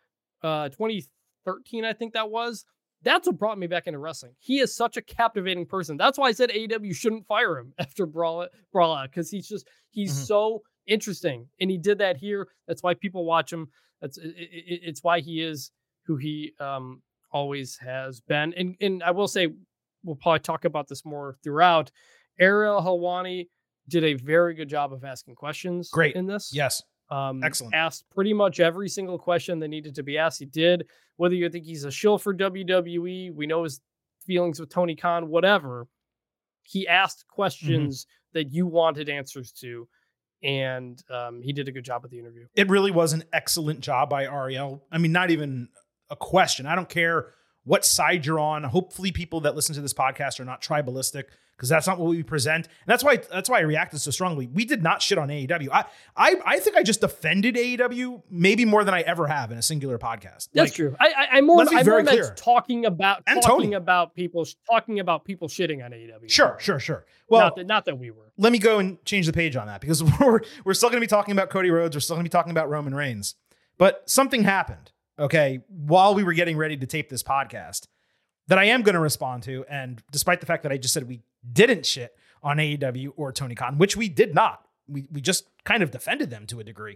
2013, I think that was. That's what brought me back into wrestling. He is such a captivating person. That's why I said AEW shouldn't fire him after Brawl Out, because he's so interesting. And he did that here. That's why people watch him. It's why he is who he always has been. And I will say, we'll probably talk about this more throughout. Ariel Helwani did a very good job of asking questions. Great. In this. Yes. Excellent. Asked pretty much every single question that needed to be asked. He did. Whether you think he's a shill for WWE, we know his feelings with Tony Khan, whatever. He asked questions that you wanted answers to, and he did a good job with the interview. It really was an excellent job by Ariel. I mean, not even a question. I don't care what side you're on. Hopefully people that listen to this podcast are not tribalistic, because that's not what we present. And that's why I reacted so strongly. We did not shit on AEW. I think I just defended AEW maybe more than I ever have in a singular podcast. That's true. I'm more meant talking about people shitting on AEW. Sure. Well, not that we were. Let me go and change the page on that, because we're still going to be talking about Cody Rhodes. We're still going to be talking about Roman Reigns. But something happened, okay, while we were getting ready to tape this podcast that I am going to respond to. And despite the fact that I just said we didn't shit on AEW or Tony Khan, which we did not. We just kind of defended them to a degree.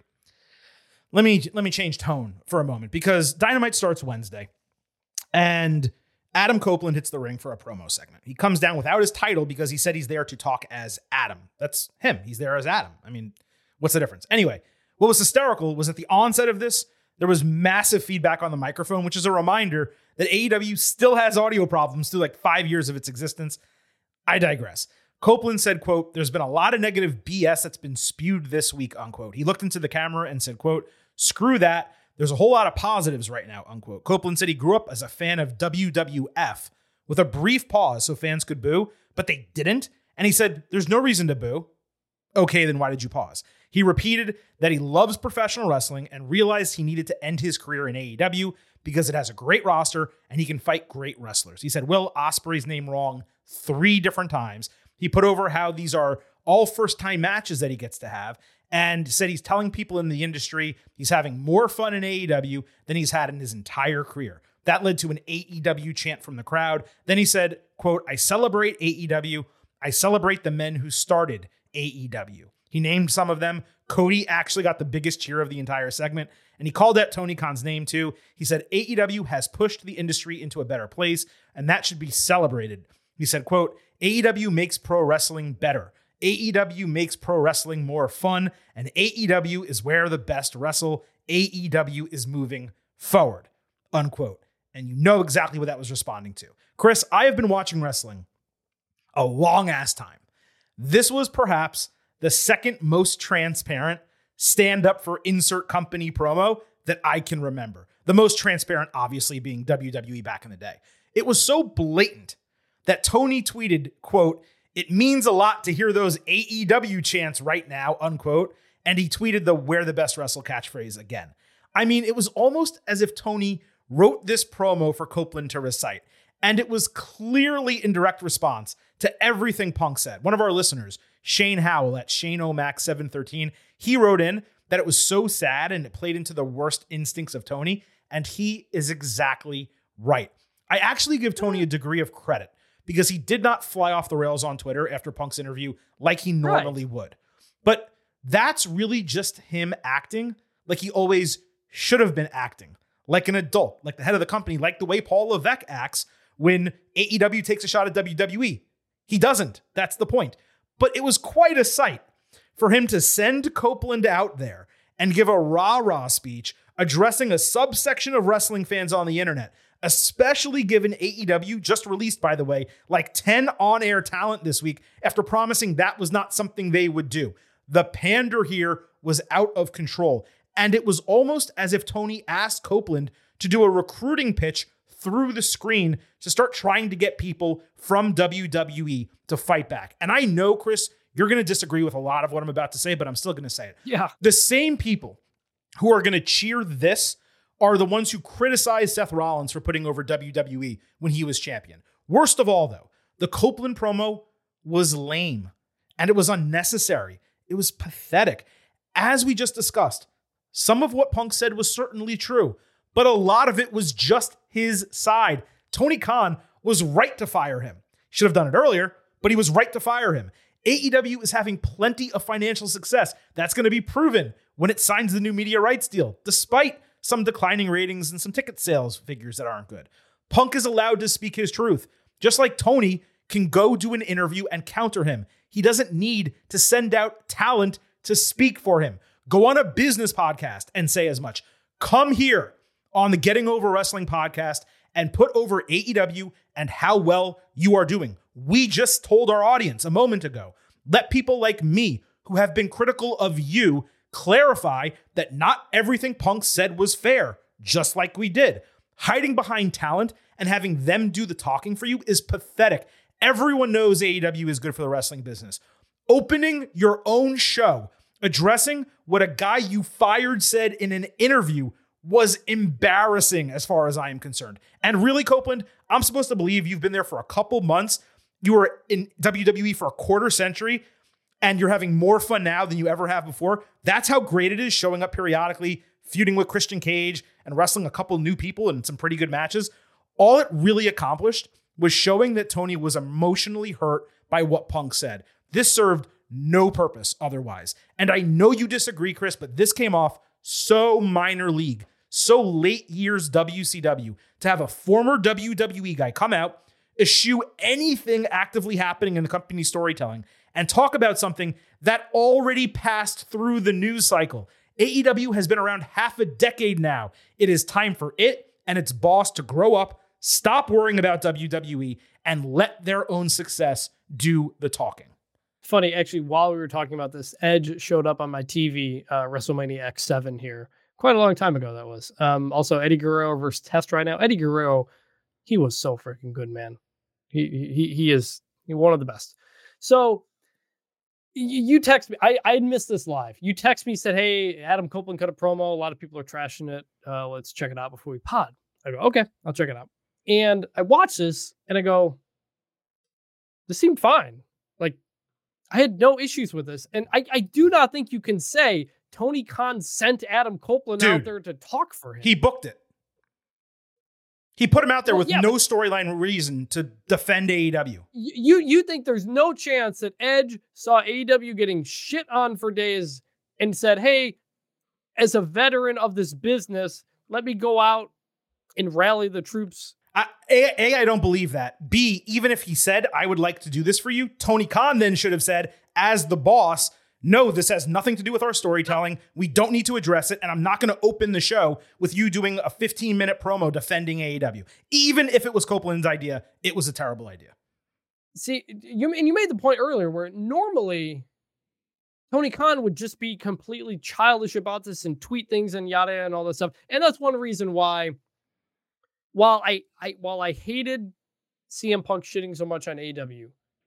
Let me change tone for a moment, because Dynamite starts Wednesday and Adam Copeland hits the ring for a promo segment. He comes down without his title because he said he's there to talk as Adam. That's him. He's there as Adam. I mean, what's the difference? Anyway, what was hysterical was at the onset of this, there was massive feedback on the microphone, which is a reminder that AEW still has audio problems through like 5 years of its existence. I digress. Copeland said, quote, "There's been a lot of negative BS that's been spewed this week," unquote. He looked into the camera and said, quote, "Screw that. There's a whole lot of positives right now," unquote. Copeland said he grew up as a fan of WWF with a brief pause so fans could boo, but they didn't. And he said, "There's no reason to boo." Okay, then why did you pause? He repeated that he loves professional wrestling and realized he needed to end his career in AEW because it has a great roster and he can fight great wrestlers. He said Will Ospreay's name wrong 3 different times. He put over how these are all first-time matches that he gets to have, and said he's telling people in the industry he's having more fun in AEW than he's had in his entire career. That led to an AEW chant from the crowd. Then he said, quote, "I celebrate AEW. I celebrate the men who started AEW." He named some of them. Cody actually got the biggest cheer of the entire segment, and he called out Tony Khan's name too. He said AEW has pushed the industry into a better place, and that should be celebrated. He said, quote, "AEW makes pro wrestling better. AEW makes pro wrestling more fun, and AEW is where the best wrestle. AEW is moving forward," unquote. And you know exactly what that was responding to. Chris, I have been watching wrestling a long ass time. This was perhaps the second most transparent stand up for insert company promo that I can remember. The most transparent, obviously, being WWE back in the day. It was so blatant that Tony tweeted, quote, "It means a lot to hear those AEW chants right now," unquote. And he tweeted the "Where the best wrestle" catchphrase again. I mean, it was almost as if Tony wrote this promo for Copeland to recite. And it was clearly in direct response to everything Punk said. One of our listeners, Shane Howell at ShaneOmac713, he wrote in that it was so sad and it played into the worst instincts of Tony. And he is exactly right. I actually give Tony a degree of credit because he did not fly off the rails on Twitter after Punk's interview like he normally would. But that's really just him acting like he always should have been acting, like an adult, like the head of the company, like the way Paul Levesque acts when AEW takes a shot at WWE. He doesn't. That's the point. But it was quite a sight for him to send Copeland out there and give a rah-rah speech addressing a subsection of wrestling fans on the internet, especially given AEW just released, by the way, like 10 on-air talent this week after promising that was not something they would do. The pander here was out of control. And it was almost as if Tony asked Copeland to do a recruiting pitch through the screen to start trying to get people from WWE to fight back. And I know, Chris, you're going to disagree with a lot of what I'm about to say, but I'm still going to say it. Yeah. The same people who are going to cheer this are the ones who criticized Seth Rollins for putting over WWE when he was champion. Worst of all, though, the Copeland promo was lame and it was unnecessary. It was pathetic. As we just discussed, some of what Punk said was certainly true, but a lot of it was just his side. Tony Khan was right to fire him. He should have done it earlier, but he was right to fire him. AEW is having plenty of financial success. That's going to be proven when it signs the new media rights deal, despite some declining ratings and some ticket sales figures that aren't good. Punk is allowed to speak his truth, just like Tony can go do an interview and counter him. He doesn't need to send out talent to speak for him. Go on a business podcast and say as much. Come here on the Getting Over Wrestling podcast and put over AEW and how well you are doing. We just told our audience a moment ago, let people like me who have been critical of you clarify that not everything Punk said was fair, just like we did. Hiding behind talent and having them do the talking for you is pathetic. Everyone knows AEW is good for the wrestling business. Opening your own show, addressing what a guy you fired said in an interview was embarrassing as far as I am concerned. And really, Copeland, I'm supposed to believe you've been there for a couple months. You were in WWE for a quarter century, and you're having more fun now than you ever have before. That's how great it is showing up periodically, feuding with Christian Cage and wrestling a couple new people in some pretty good matches. All it really accomplished was showing that Tony was emotionally hurt by what Punk said. This served no purpose otherwise. And I know you disagree, Chris, but this came off so minor league, so late years WCW, to have a former WWE guy come out, eschew anything actively happening in the company's storytelling, and talk about something that already passed through the news cycle. AEW has been around half a decade now. It is time for it and its boss to grow up, stop worrying about WWE, and let their own success do the talking. Funny, actually, while we were talking about this, Edge showed up on my TV, WrestleMania X7 here. Quite a long time ago, that was. Also, Eddie Guerrero versus Test right now. Eddie Guerrero, he was so freaking good, man. He is one of the best. So, you text me. I had missed this live. You text me, said, hey, Adam Copeland cut a promo. A lot of people are trashing it. Let's check it out before we pod. I go, okay, I'll check it out. And I watch this, and I go, this seemed fine. Like, I had no issues with this. And I do not think you can say Tony Khan sent Adam Copeland out there to talk for him. He booked it. He put him out there with no storyline reason to defend AEW. You think there's no chance that Edge saw AEW getting shit on for days and said, hey, as a veteran of this business, let me go out and rally the troops? I don't believe that. B, even if he said, I would like to do this for you, Tony Khan then should have said, as the boss, no, this has nothing to do with our storytelling. We don't need to address it. And I'm not going to open the show with you doing a 15-minute promo defending AEW. Even if it was Copeland's idea, it was a terrible idea. See, you made the point earlier where normally Tony Khan would just be completely childish about this and tweet things and yada and all this stuff. And that's one reason why, while I hated CM Punk shitting so much on AEW,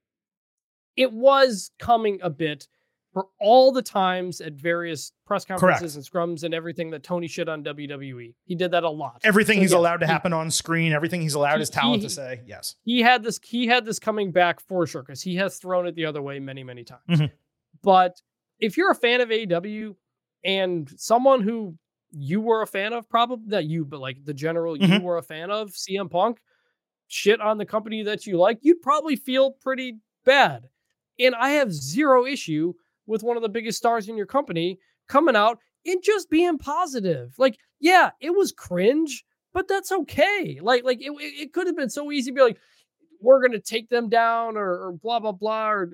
it was coming a bit for all the times at various press conferences and scrums and everything that Tony shit on WWE. He did that a lot. Everything he's allowed to happen on screen, everything he's allowed his talent to say. Yes. He had this coming back for sure, because he has thrown it the other way many, many times. Mm-hmm. But if you're a fan of AEW and someone who you were a fan of, probably not you, but like the general, you were a fan of CM Punk, shit on the company that you like, you'd probably feel pretty bad. And I have zero issue with one of the biggest stars in your company coming out and just being positive. Like, yeah, it was cringe, but that's okay. Like it could have been so easy to be like, we're going to take them down or blah, blah, blah. Or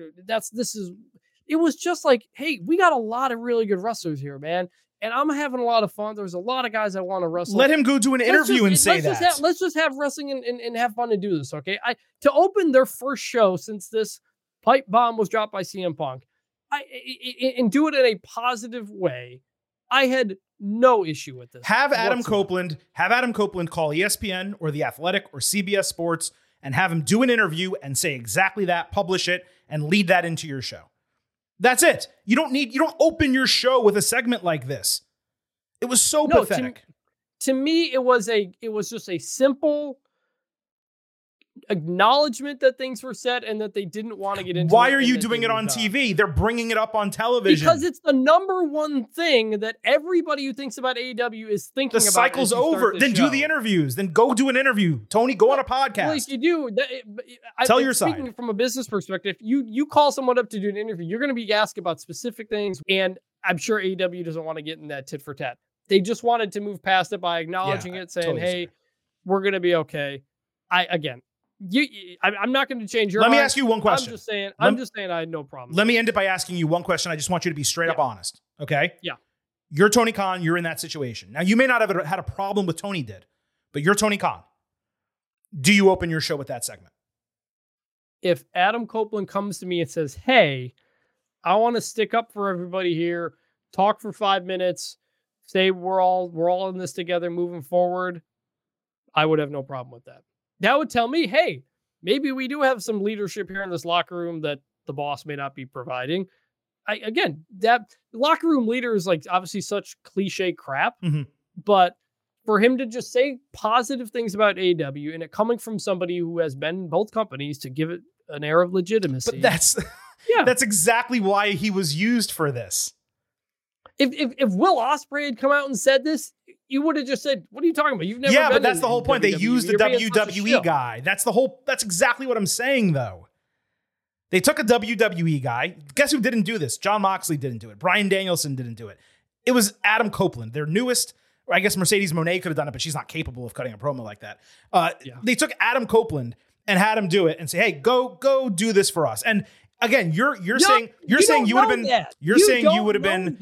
it was just like, hey, we got a lot of really good wrestlers here, man. And I'm having a lot of fun. There's a lot of guys I want to wrestle. Let him go do an interview and say that. Let's just have wrestling and have fun and do this, okay? To open their first show since this pipe bomb was dropped by CM Punk, and do it in a positive way, I had no issue with this. Have Adam Copeland call ESPN or The Athletic or CBS Sports and have him do an interview and say exactly that, publish it, and lead that into your show. That's it. You don't open your show with a segment like this. It was so pathetic. To me, it was just a simple acknowledgement that things were said and that they didn't want to get into. Why are you doing it on TV? They're bringing it up on television. Because it's the number one thing that everybody who thinks about AEW is thinking about. The cycle's over. Then do the interviews. Then go do an interview. Tony, go on a podcast. Well, if you do, tell your side. Speaking from a business perspective, you call someone up to do an interview, you're going to be asked about specific things, and I'm sure AEW doesn't want to get in that tit for tat. They just wanted to move past it by acknowledging it, saying, hey, we're going to be okay. I'm not going to change your mind. Let me ask you one question. I'm just saying I had no problem. Let me end it by asking you one question. I just want you to be straight up honest. Okay? Yeah. You're Tony Khan. You're in that situation. Now, you may not have had a problem with Tony did, but you're Tony Khan. Do you open your show with that segment? If Adam Copeland comes to me and says, hey, I want to stick up for everybody here, talk for 5 minutes, say we're all in this together moving forward, I would have no problem with that. That would tell me, hey, maybe we do have some leadership here in this locker room that the boss may not be providing. That locker room leader is like obviously such cliche crap, but for him to just say positive things about AEW and it coming from somebody who has been in both companies to give it an air of legitimacy. But that's exactly why he was used for this. If Will Ospreay had come out and said this, you would have just said, what are you talking about? You've never been but that's the whole point. WWE. They used the WWE guy. That's exactly what I'm saying, though. They took a WWE guy. Guess who didn't do this? Jon Moxley didn't do it. Bryan Danielson didn't do it. It was Adam Copeland, their newest. I guess Mercedes Moné could have done it, but she's not capable of cutting a promo like that. They took Adam Copeland and had him do it and say, "Hey, go do this for us." And again, you're saying you would have been. You're saying you would have been.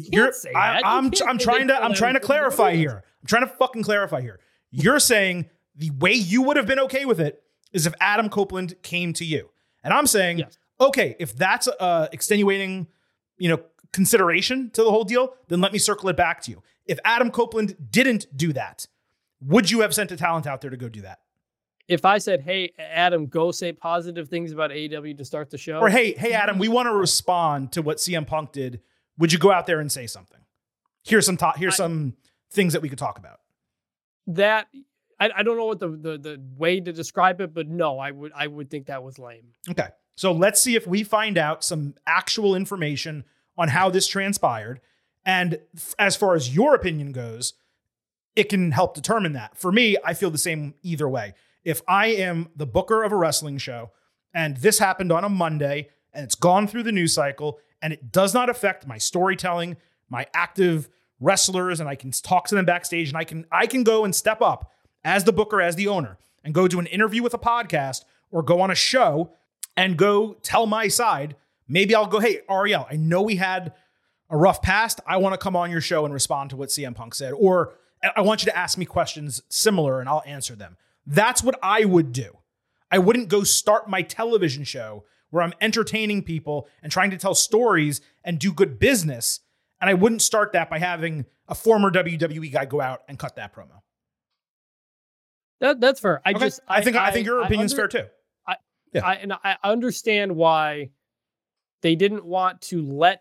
I'm trying to clarify here. I'm trying to fucking clarify here. You're saying the way you would have been okay with it is if Adam Copeland came to you, and I'm saying, okay, if that's extenuating, consideration to the whole deal, then let me circle it back to you. If Adam Copeland didn't do that, would you have sent a talent out there to go do that? If I said, "Hey, Adam, go say positive things about AEW to start the show," or "Hey, Adam, we want to respond to what CM Punk did," would you go out there and say something? Here's some things that we could talk about. That I don't know what the way to describe it, but no, I would think that was lame. Okay, so let's see if we find out some actual information on how this transpired. And as far as your opinion goes, it can help determine that. For me, I feel the same either way. If I am the booker of a wrestling show and this happened on a Monday and it's gone through the news cycle and it does not affect my storytelling, my active wrestlers, and I can talk to them backstage and I can go and step up as the booker, as the owner, and go do an interview with a podcast or go on a show and go tell my side. Maybe I'll go, "Hey, Ariel, I know we had a rough past. I want to come on your show and respond to what CM Punk said. Or I want you to ask me questions similar and I'll answer them." That's what I would do. I wouldn't go start my television show where I'm entertaining people and trying to tell stories and do good business. And I wouldn't start that by having a former WWE guy go out and cut that promo. That's fair. I think your opinion is fair too. I understand why they didn't want to let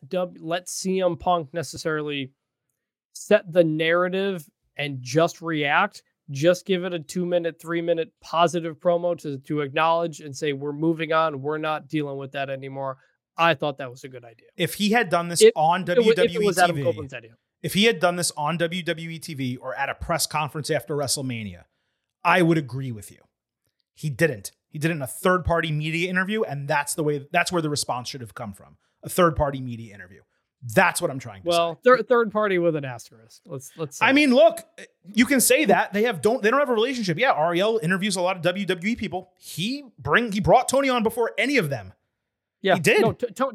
CM Punk necessarily set the narrative and just react. Just give it a 2-minute, 3-minute positive promo to acknowledge and say, "We're moving on. We're not dealing with that anymore." I thought that was a good idea. If he had done this on WWE TV, if he had done this on WWE TV or at a press conference after WrestleMania, I would agree with you. He didn't. He did it in a third-party media interview, and that's where the response should have come from. A third-party media interview. That's what I'm trying to say. Well, third party with an asterisk. Let's say. I mean, look, you can say that they don't have a relationship. Yeah, Ariel interviews a lot of WWE people. He brought Tony on before any of them. Yeah, he did. No,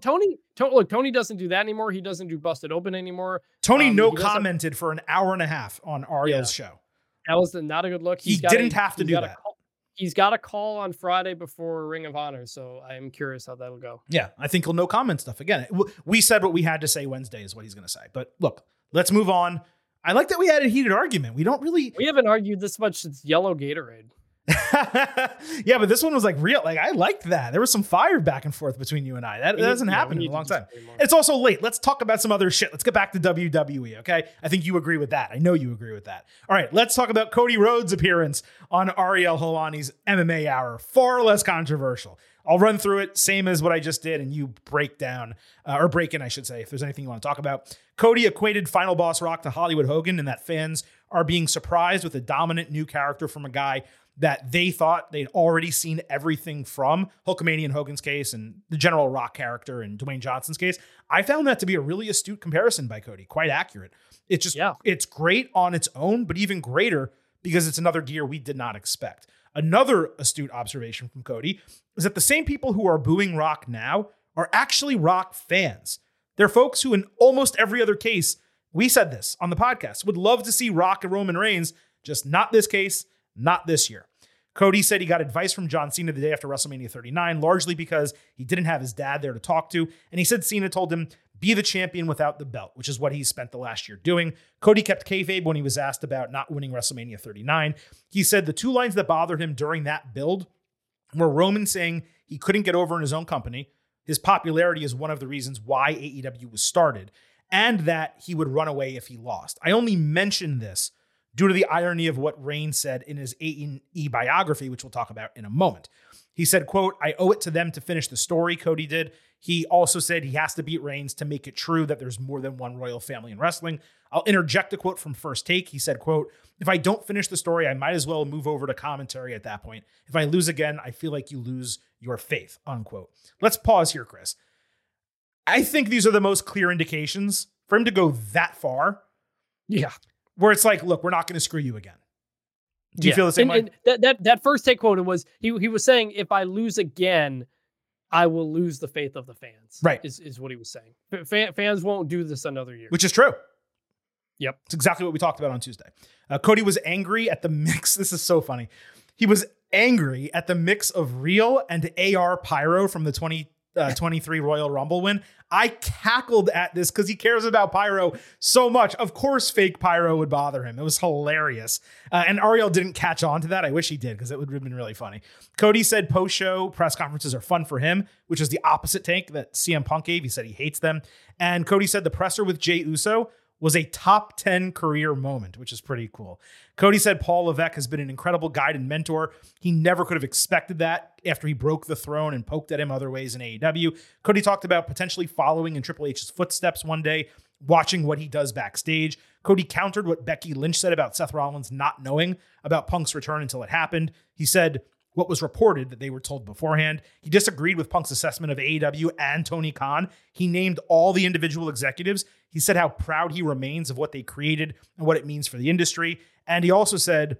Tony doesn't do that anymore. He doesn't do Busted Open anymore. Tony commented for an hour and a half on Ariel's show. That was not a good look. He didn't have to do that. He's got a call on Friday before Ring of Honor, so I'm curious how that'll go. Yeah, I think he'll no comment stuff. Again, we said what we had to say Wednesday is what he's going to say. But look, let's move on. I like that we had a heated argument. We haven't argued this much since Yellow Gatorade. Yeah, but this one was like real. Like, I liked that. There was some fire back and forth between you and I. That doesn't happen in a long time. It's also late. Let's talk about some other shit. Let's get back to WWE, okay? I think you agree with that. I know you agree with that. All right, let's talk about Cody Rhodes' appearance on Ariel Helwani's MMA Hour. Far less controversial. I'll run through it, same as what I just did, and you break in, I should say, if there's anything you want to talk about. Cody equated Final Boss Rock to Hollywood Hogan, and that fans are being surprised with a dominant new character from a guy that they thought they'd already seen everything from. Hulkamania in Hogan's case and the General Rock character in Dwayne Johnson's case. I found that to be a really astute comparison by Cody, quite accurate. It's just, It's great on its own, but even greater because it's another gear we did not expect. Another astute observation from Cody is that the same people who are booing Rock now are actually Rock fans. They're folks who in almost every other case, we said this on the podcast, would love to see Rock and Roman Reigns, just not this case, not this year. Cody said he got advice from John Cena the day after WrestleMania 39, largely because he didn't have his dad there to talk to. And he said Cena told him, be the champion without the belt, which is what he spent the last year doing. Cody kept kayfabe when he was asked about not winning WrestleMania 39. He said the two lines that bothered him during that build were Roman saying he couldn't get over in his own company. His popularity is one of the reasons why AEW was started, and that he would run away if he lost. I only mention this due to the irony of what Reigns said in his A&E biography, which we'll talk about in a moment. He said, quote, "I owe it to them to finish the story," Cody did. He also said he has to beat Reigns to make it true that there's more than one royal family in wrestling. I'll interject a quote from First Take. He said, quote, "If I don't finish the story, I might as well move over to commentary at that point. If I lose again, I feel like you lose your faith," unquote. Let's pause here, Chris. I think these are the most clear indications for him to go that far. Yeah. Where it's like, look, we're not going to screw you again. Do you feel the same way? And that First Take quote was, he was saying, if I lose again, I will lose the faith of the fans. Right. Is what he was saying. Fans won't do this another year. Which is true. Yep. It's exactly what we talked about on Tuesday. Cody was angry at the mix. This is so funny. He was angry at the mix of real and AR pyro from the 2023 Royal Rumble win. I cackled at this because he cares about pyro so much. Of course, fake pyro would bother him. It was hilarious. And Ariel didn't catch on to that. I wish he did because it would have been really funny. Cody said post-show press conferences are fun for him, which is the opposite take that CM Punk gave. He said he hates them. And Cody said the presser with Jey Uso was a top 10 career moment, which is pretty cool. Cody said Paul Levesque has been an incredible guide and mentor. He never could have expected that after he broke the throne and poked at him other ways in AEW. Cody talked about potentially following in Triple H's footsteps one day, watching what he does backstage. Cody countered what Becky Lynch said about Seth Rollins not knowing about Punk's return until it happened. He said what was reported that they were told beforehand. He disagreed with Punk's assessment of AEW and Tony Khan. He named all the individual executives. He said how proud he remains of what they created and what it means for the industry. And he also said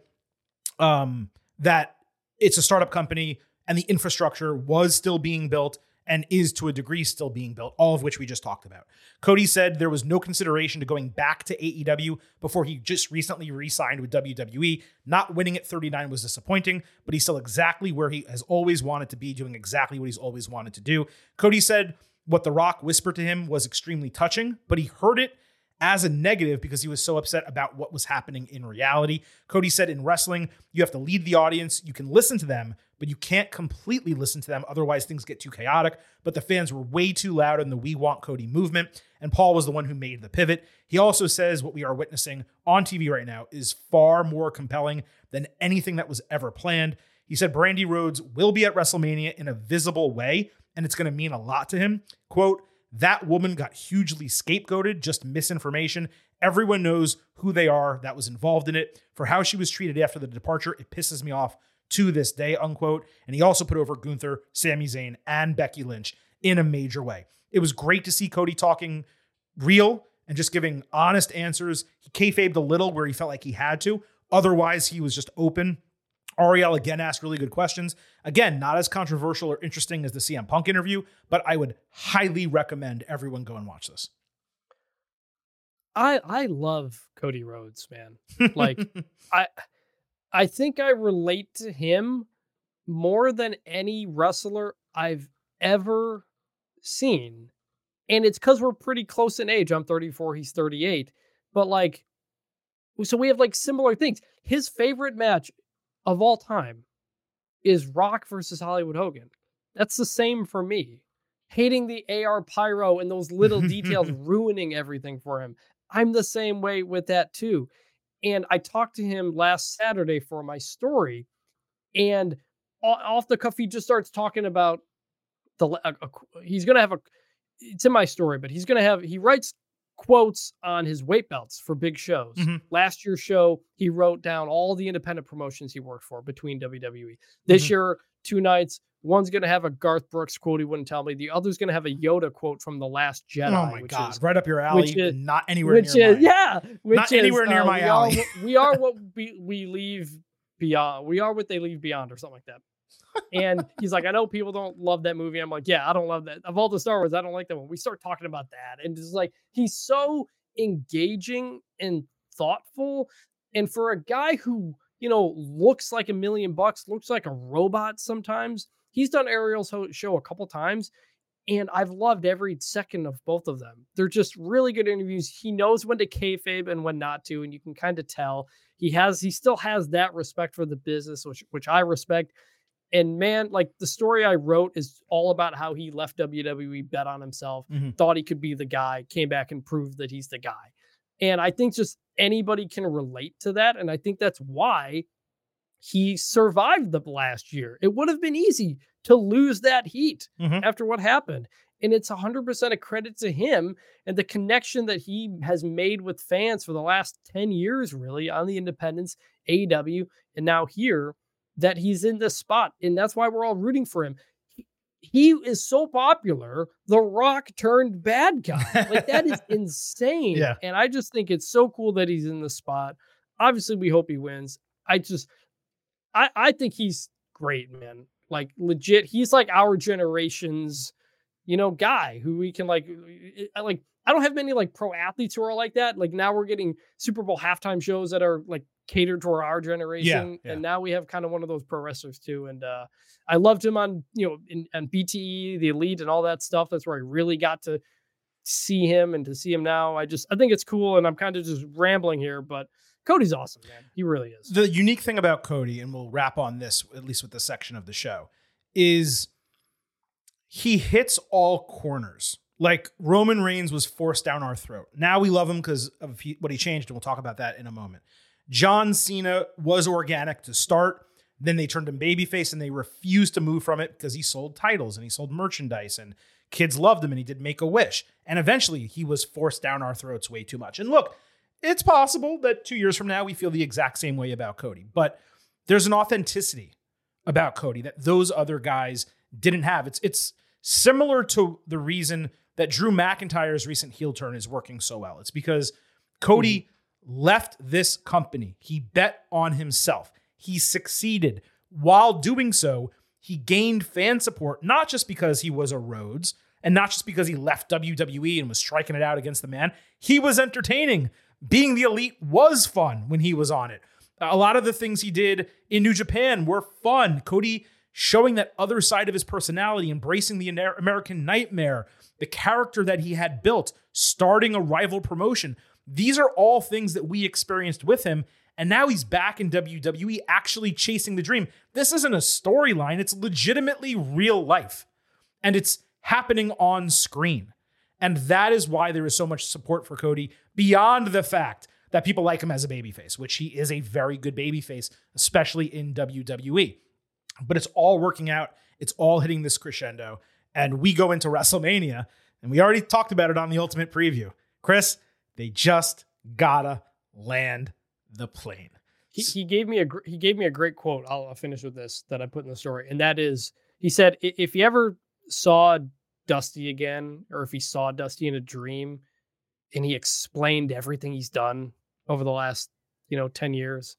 that it's a startup company and the infrastructure was still being built and is to a degree still being built, all of which we just talked about. Cody said there was no consideration to going back to AEW before he just recently re-signed with WWE. Not winning at 39 was disappointing, but he's still exactly where he has always wanted to be, doing exactly what he's always wanted to do. Cody said what The Rock whispered to him was extremely touching, but he heard it as a negative because he was so upset about what was happening in reality. Cody said in wrestling, you have to lead the audience. You can listen to them, but you can't completely listen to them. Otherwise, things get too chaotic. But the fans were way too loud in the We Want Cody movement, and Paul was the one who made the pivot. He also says what we are witnessing on TV right now is far more compelling than anything that was ever planned. He said Brandy Rhodes will be at WrestleMania in a visible way, and it's going to mean a lot to him. Quote, "That woman got hugely scapegoated, just misinformation. Everyone knows who they are that was involved in it. For how she was treated after the departure, it pisses me off to this day," unquote. And he also put over Gunther, Sami Zayn, and Becky Lynch in a major way. It was great to see Cody talking real and just giving honest answers. He kayfabed a little where he felt like he had to. Otherwise, he was just open. Ariel again asked really good questions. Again, not as controversial or interesting as the CM Punk interview, but I would highly recommend everyone go and watch this. I love Cody Rhodes, man. Like, I think I relate to him more than any wrestler I've ever seen. And it's because we're pretty close in age. I'm 34, he's 38. But like, so we have like similar things. His favorite match of all time is Rock versus Hollywood Hogan. That's the same for me. Hating the AR pyro and those little details ruining everything for him. I'm the same way with that too. And I talked to him last Saturday for my story, and off the cuff, he just starts talking about he's going to have it's in my story, but he writes quotes on his weight belts for big shows. Mm-hmm. Last year's show, he wrote down all the independent promotions he worked for between WWE. This year, 2 nights, one's going to have a Garth Brooks quote he wouldn't tell me. The other's going to have a Yoda quote from The Last Jedi. Oh my God. Right up your alley. Not anywhere near mine. Yeah. Not anywhere near my alley. We are what we leave beyond. We are what they leave beyond, or something like that. And he's like, I know people don't love that movie. I'm like, yeah, I don't love that. Of all the Star Wars, I don't like that one. We start talking about that. And it's like, he's so engaging and thoughtful. And for a guy who, looks like $1 million, looks like a robot sometimes, he's done Ariel's show a couple times. And I've loved every second of both of them. They're just really good interviews. He knows when to kayfabe and when not to. And you can kind of tell he still has that respect for the business, which I respect. And man, like the story I wrote is all about how he left WWE, bet on himself, thought he could be the guy, came back and proved that he's the guy. And I think just anybody can relate to that. And I think that's why he survived the last year. It would have been easy to lose that heat after what happened. And it's 100% a credit to him and the connection that he has made with fans for the last 10 years, really, on the independents, AEW, and now here, that he's in this spot. And that's why we're all rooting for him. He is so popular, The Rock turned bad guy. Like, that is insane. Yeah. And I just think it's so cool that he's in the spot. Obviously, we hope he wins. I think he's great, man. Like, legit, he's like our generation's, guy who we can like, I don't have many like pro athletes who are like that. Like, now we're getting Super Bowl halftime shows that are like catered to our generation. Yeah. And now we have kind of one of those pro wrestlers too. And I loved him on, on BTE, the Elite and all that stuff. That's where I really got to see him, and to see him now. I think it's cool. And I'm kind of just rambling here, but Cody's awesome, man. He really is. The unique thing about Cody, and we'll wrap on this, at least with this section of the show, is he hits all corners. Like, Roman Reigns was forced down our throat. Now we love him because of what he changed, and we'll talk about that in a moment. John Cena was organic to start. Then they turned him babyface, and they refused to move from it because he sold titles and he sold merchandise, and kids loved him, and he did Make-A-Wish. And eventually he was forced down our throats way too much. And look, it's possible that 2 years from now we feel the exact same way about Cody, but there's an authenticity about Cody that those other guys didn't have. It's similar to the reason that Drew McIntyre's recent heel turn is working so well. It's because Cody left this company. He bet on himself. He succeeded. While doing so, he gained fan support, not just because he was a Rhodes and not just because he left WWE and was striking it out against the man. He was entertaining. Being the Elite was fun when he was on it. A lot of the things he did in New Japan were fun. Cody showing that other side of his personality, embracing the American Nightmare, the character that he had built, starting a rival promotion. These are all things that we experienced with him. And now he's back in WWE actually chasing the dream. This isn't a storyline. It's legitimately real life. And it's happening on screen. And that is why there is so much support for Cody beyond the fact that people like him as a babyface, which he is a very good babyface, especially in WWE. But it's all working out. It's all hitting this crescendo. And we go into WrestleMania, and we already talked about it on the Ultimate Preview. Chris, they just gotta land the plane. He gave me a great quote. I'll finish with this that I put in the story. And that is, he said, if he ever saw Dusty again, or if he saw Dusty in a dream and he everything he's done over the last, 10 years,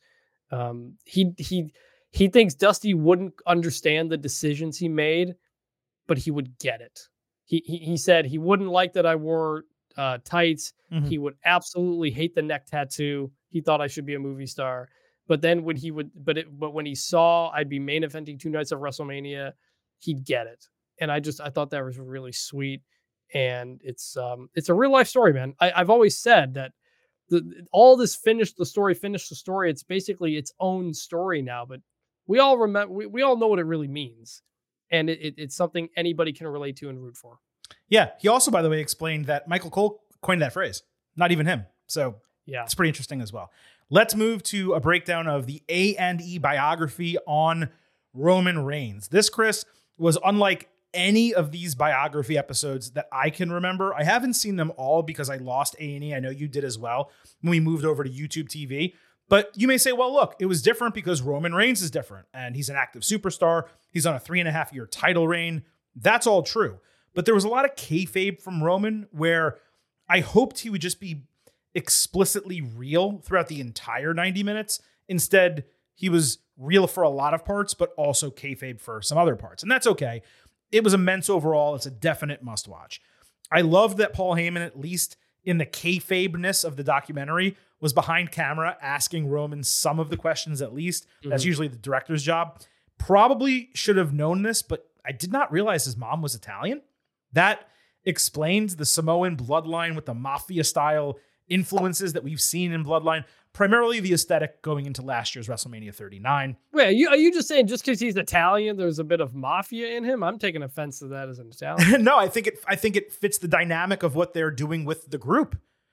he thinks Dusty wouldn't understand the decisions he made, but he would get it. He said he wouldn't like that I wore tights. Mm-hmm. He would absolutely hate the neck tattoo. He thought I should be a movie star. But then when when he saw I'd be main eventing 2 nights of WrestleMania, he'd get it. And I thought that was really sweet. And it's a real life story, man. I've always said that all this finished the story. It's basically its own story now, but we all remember, we all know what it really means. And it's something anybody can relate to and root for. Yeah. He also, by the way, explained that Michael Cole coined that phrase, not even him. So yeah, it's pretty interesting as well. Let's move to a breakdown of the A&E biography on Roman Reigns. This, Chris, was unlike any of these biography episodes that I can remember. I haven't seen them all because I lost A&E. I know you did as well when we moved over to YouTube TV. But you may say, well, look, it was different because Roman Reigns is different and he's an active superstar. He's on a 3.5-year title reign. That's all true. But there was a lot of kayfabe from Roman where I hoped he would just be explicitly real throughout the entire 90 minutes. Instead, he was real for a lot of parts, but also kayfabe for some other parts. And that's okay. It was immense overall. It's a definite must watch. I loved that Paul Heyman, at least in the kayfabe-ness of the documentary, was behind camera asking Roman some of the questions at least. Mm-hmm. That's usually the director's job. Probably should have known this, but I did not realize his mom was Italian. That explains the Samoan bloodline with the mafia-style influences that we've seen in Bloodline, primarily the aesthetic going into last year's WrestleMania 39. Wait, are you just saying just because he's Italian, there's a bit of mafia in him? I'm taking offense to that as an Italian. No, I think it fits the dynamic of what they're doing with the group.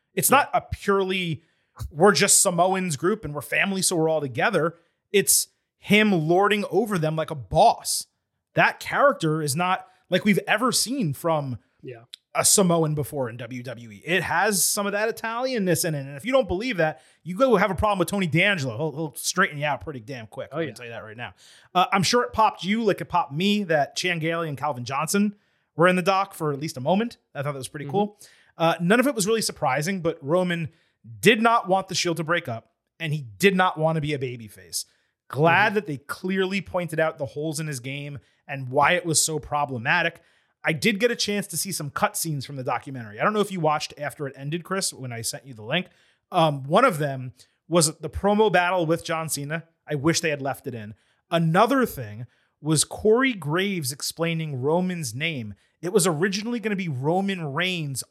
It's not a purely, we're just Samoans group and we're family, so we're all together. It's him lording over them like a boss. That character is not like we've ever seen from a Samoan before in WWE. It has some of that Italianness in it. And if you don't believe that, you go have a problem with Tony D'Angelo. He'll straighten you out pretty damn quick. I can tell you that right now. I'm sure it popped you like it popped me that Chan Gailey and Calvin Johnson were in the dock for at least a moment. I thought that was pretty cool. None of it was really surprising, but Roman did not want the Shield to break up, and he did not want to be a babyface. Glad that they clearly pointed out the holes in his game and why it was so problematic. I did get a chance to see some cutscenes from the documentary. I don't know if you watched after it ended, Chris, when I sent you the link. One of them was the promo battle with John Cena. I wish they had left it in. Another thing was Corey Graves explaining Roman's name. It was originally going to be Roman Reigns,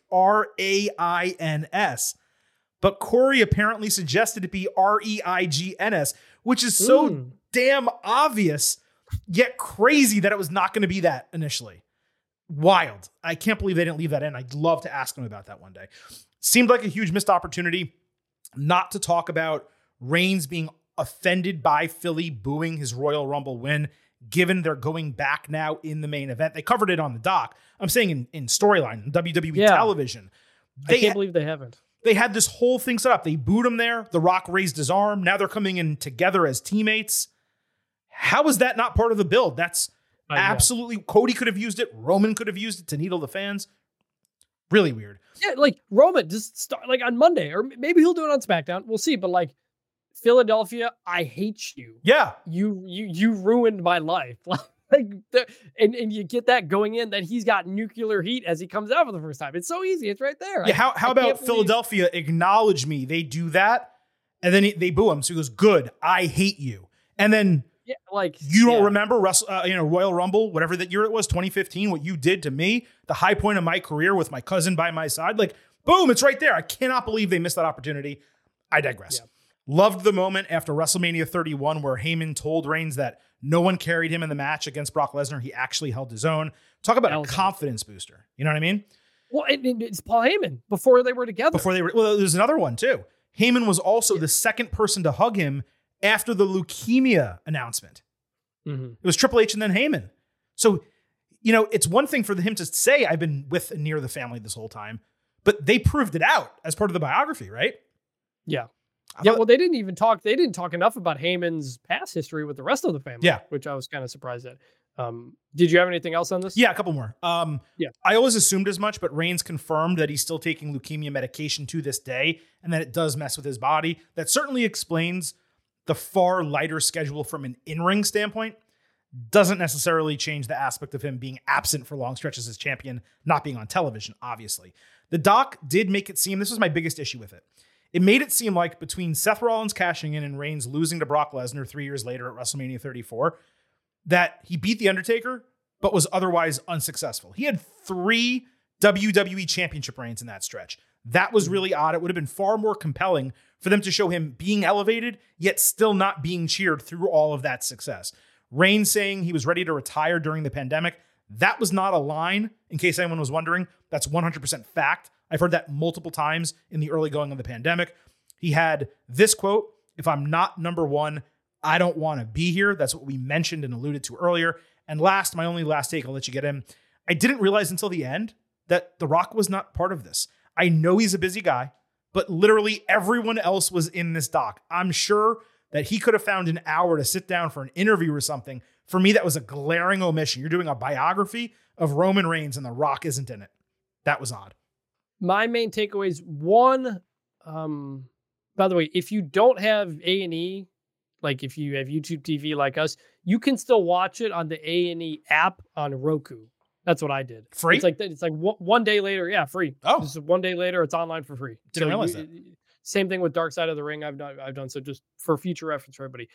Rains, but Corey apparently suggested it be Reigns, which is so damn obvious, yet crazy that it was not going to be that initially. Wild. I can't believe they didn't leave that in. I'd love to ask him about that one day. Seemed like a huge missed opportunity not to talk about Reigns being offended by Philly booing his Royal Rumble win, given they're going back now in the main event. They covered it on the doc. I'm saying in storyline, WWE television. I can't believe they haven't. They had this whole thing set up. They booed him there. The Rock raised his arm. Now they're coming in together as teammates. How is that not part of the build? That's absolutely. Cody could have used it. Roman could have used it to needle the fans. Really weird. Yeah, like Roman just start like on Monday, or maybe he'll do it on SmackDown. We'll see. But like Philadelphia, I hate you. Yeah, you ruined my life. And you get that going in that he's got nuclear heat as he comes out for the first time. It's so easy. It's right there. Yeah. How about Philadelphia acknowledge me? They do that, and then they boo him. So he goes, "Good, I hate you." And then you don't remember Royal Rumble, whatever that year it was, 2015, what you did to me, the high point of my career with my cousin by my side. Like, boom, it's right there. I cannot believe they missed that opportunity. I digress. Yeah. Loved the moment after WrestleMania 31 where Heyman told Reigns that no one carried him in the match against Brock Lesnar. He actually held his own. Talk about a confidence booster. You know what I mean? Well, it's Paul Heyman before they were together. Well, there's another one too. Heyman was also the second person to hug him after the leukemia announcement. It was Triple H and then Heyman. So, it's one thing for him to say, I've been with and near the family this whole time, but they proved it out as part of the biography, right? Yeah. Well, they didn't talk enough about Heyman's past history with the rest of the family, which I was kind of surprised at. Did you have anything else on this? Yeah, a couple more. I always assumed as much, but Reigns confirmed that he's still taking leukemia medication to this day and that it does mess with his body. That certainly explains the far lighter schedule from an in-ring standpoint. Doesn't necessarily change the aspect of him being absent for long stretches as champion, not being on television, obviously. The doc did make it seem, this was my biggest issue with it. It made it seem like between Seth Rollins cashing in and Reigns losing to Brock Lesnar 3 years later at WrestleMania 34, that he beat The Undertaker, but was otherwise unsuccessful. He had 3 WWE championship reigns in that stretch. That was really odd. It would have been far more compelling for them to show him being elevated, yet still not being cheered through all of that success. Reigns saying he was ready to retire during the pandemic. That was not a line, in case anyone was wondering. That's 100% fact. I've heard that multiple times in the early going of the pandemic. He had this quote, "If I'm not number one, I don't want to be here." That's what we mentioned and alluded to earlier. And last, my only last take, I'll let you get in. I didn't realize until the end that The Rock was not part of this. I know he's a busy guy, but literally everyone else was in this doc. I'm sure that he could have found an hour to sit down for an interview or something. For me, that was a glaring omission. You're doing a biography of Roman Reigns and The Rock isn't in it. That was odd. My main takeaways, one, by the way, if you don't have A&E, like if you have YouTube TV like us, you can still watch it on the A&E app on Roku. That's what I did. Free? It's like one day later. Yeah, free. Oh. Just one day later, it's online for free. Didn't realize that. Same thing with Dark Side of the Ring. I've done so just for future reference for everybody.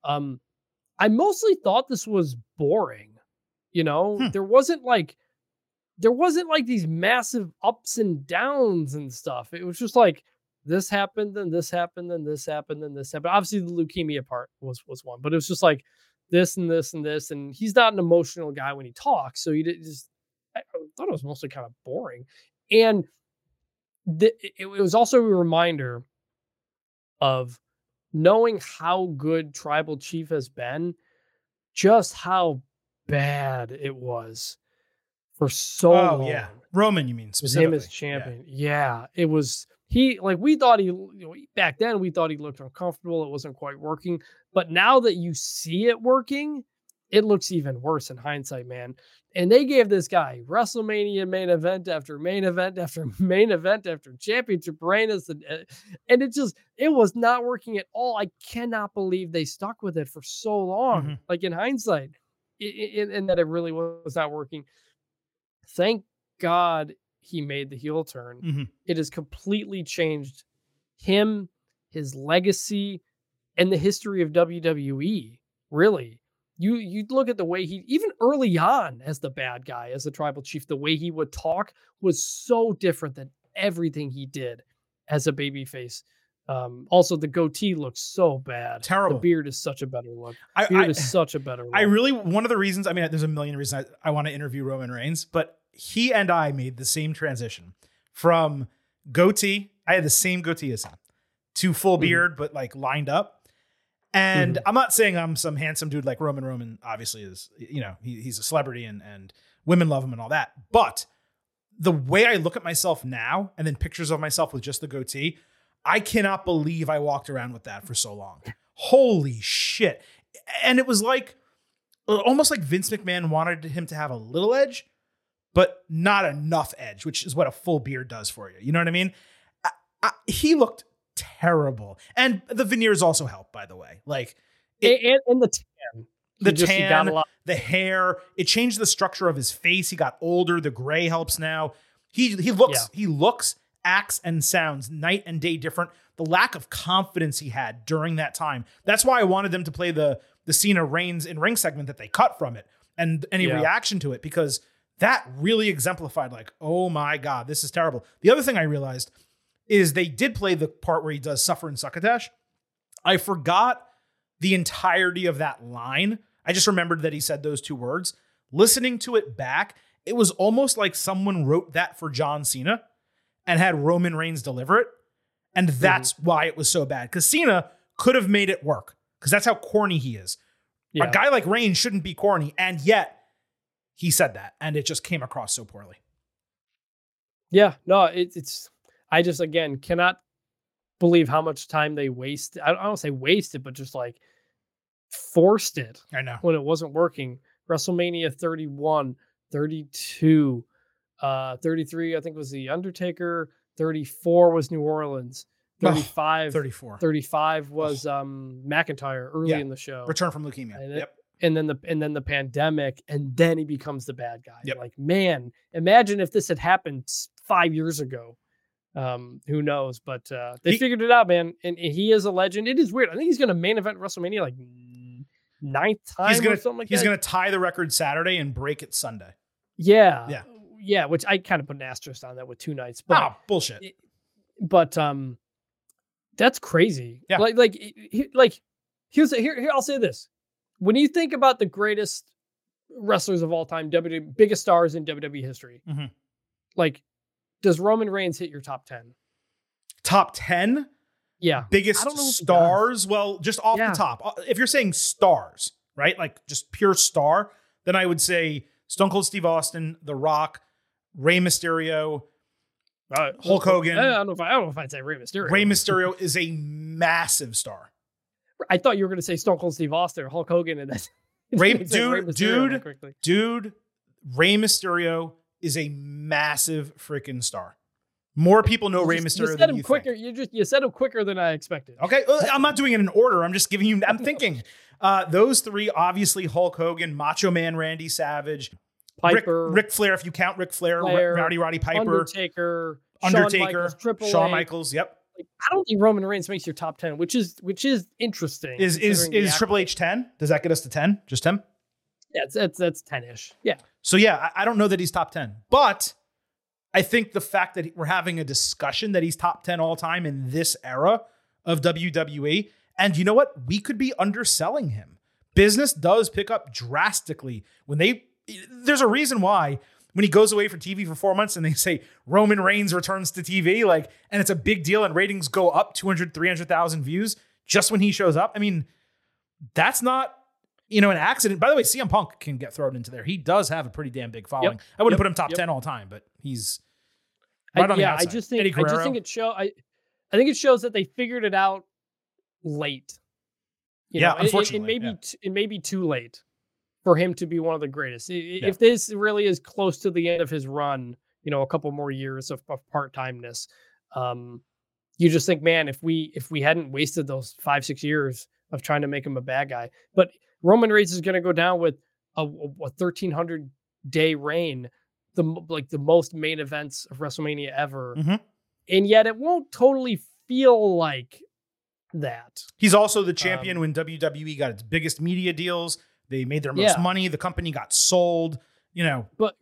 I mostly thought this was boring. There wasn't like these massive ups and downs and stuff. It was just like this happened, then this happened, then this happened, then this happened. Obviously, the leukemia part was one, but it was just like this and this and this. And he's not an emotional guy when he talks, so I thought it was mostly kind of boring. And it was also a reminder of knowing how good Tribal Chief has been, just how bad it was for so long. Oh, yeah. Roman, you mean, With specifically. him as champion. Yeah, it was, we thought back then we thought he looked uncomfortable. It wasn't quite working. But now that you see it working, it looks even worse in hindsight, man. And they gave this guy WrestleMania main event after main event after main event after championship reign. And it was not working at all. I cannot believe they stuck with it for so long. Mm-hmm. Like in hindsight, in that it really was not working. Thank God he made the heel turn. Mm-hmm. It has completely changed him, his legacy, and the history of WWE. Really. You look at the way he, even early on as the bad guy, as the Tribal Chief, the way he would talk was so different than everything he did as a babyface. Also, the goatee looks so bad. Terrible. The beard is such a better look. Is such a better look. One of the reasons, I mean, there's a million reasons I want to interview Roman Reigns, but he and I made the same transition from goatee. I had the same goatee as him to full beard, but like lined up. And I'm not saying I'm some handsome dude like Roman. Roman obviously is, he's a celebrity and women love him and all that. But the way I look at myself now and then pictures of myself with just the goatee, I cannot believe I walked around with that for so long. Holy shit. And it was like, almost like Vince McMahon wanted him to have a little edge, but not enough edge, which is what a full beard does for you. You know what I mean? He looked terrible. And the veneers also help, by the way. Like, and the tan. The hair, it changed the structure of his face. He got older. The gray helps now. He looks, acts, and sounds night and day different. The lack of confidence he had during that time. That's why I wanted them to play the Cena Reigns in ring segment that they cut from it and any reaction to it, because that really exemplified like, oh my God, this is terrible. The other thing I realized is they did play the part where he does suffer and succotash. I forgot the entirety of that line. I just remembered that he said those two words. Listening to it back, it was almost like someone wrote that for John Cena and had Roman Reigns deliver it. And that's why it was so bad. Because Cena could have made it work. Because that's how corny he is. Yeah. A guy like Reigns shouldn't be corny. And yet, he said that. And it just came across so poorly. Yeah, no, it's... I just, again, cannot believe how much time they wasted. I don't say wasted, but just like forced it. I know. When it wasn't working. WrestleMania 31, 32, 33, I think was The Undertaker. 34 was New Orleans. 35 was McIntyre early in the show. Return from leukemia. And then the pandemic, and then he becomes the bad guy. Yep. Like, man, imagine if this had happened 5 years ago. Who knows? But they figured it out, man. And he is a legend. It is weird. I think he's going to main event WrestleMania like 9th time or something like that. He's going to tie the record Saturday and break it Sunday. Yeah. Which I kind of put an asterisk on that with 2 nights. But bullshit. But that's crazy. Yeah. Here I'll say this: when you think about the greatest wrestlers of all time, biggest stars in WWE history, like, does Roman Reigns hit your top 10? Top 10? Yeah. Biggest stars? Well, just off the top. If you're saying stars, right? Like just pure star, then I would say Stone Cold Steve Austin, The Rock, Rey Mysterio, Hulk Hogan. I don't know if I'd say Rey Mysterio. Rey Mysterio is a massive star. I thought you were going to say Stone Cold Steve Austin or Hulk Hogan, and that's dude. Rey Mysterio is a massive freaking star. More people know Rey Mysterio than you quicker. think. You said him quicker than I expected. Okay, I'm not doing it in order. I'm just giving you. I'm thinking those three, obviously Hulk Hogan, Macho Man Randy Savage, Piper, Ric Flair, if you count Ric Flair, Roddy Piper, Undertaker, Shawn Michaels, Yep. Like, I don't think Roman Reigns makes your top 10, which is interesting. Is Triple H 10? Does that get us to 10? Just 10? Yeah, that's 10-ish. Yeah. So yeah, I don't know that he's top 10, but I think the fact that we're having a discussion that he's top 10 all time in this era of WWE, and you know what? We could be underselling him. Business does pick up drastically when there's a reason why when he goes away from TV for 4 months and they say Roman Reigns returns to TV, like, and it's a big deal and ratings go up 200, 300,000 views just when he shows up. I mean, that's not, an accident. By the way, CM Punk can get thrown into there. He does have a pretty damn big following. Yep. I wouldn't put him top 10 all time, but he's right on the outside. I just think I think it shows that they figured it out late. Unfortunately. It may be too late for him to be one of the greatest. If this really is close to the end of his run, a couple more years of part-timeness, you just think, man, if we hadn't wasted those 5-6 years of trying to make him a bad guy. But Roman Reigns is going to go down with a 1,300 day reign, the most main events of WrestleMania ever. Mm-hmm. And yet it won't totally feel like that. He's also the champion when WWE got its biggest media deals. They made their most money. The company got sold, But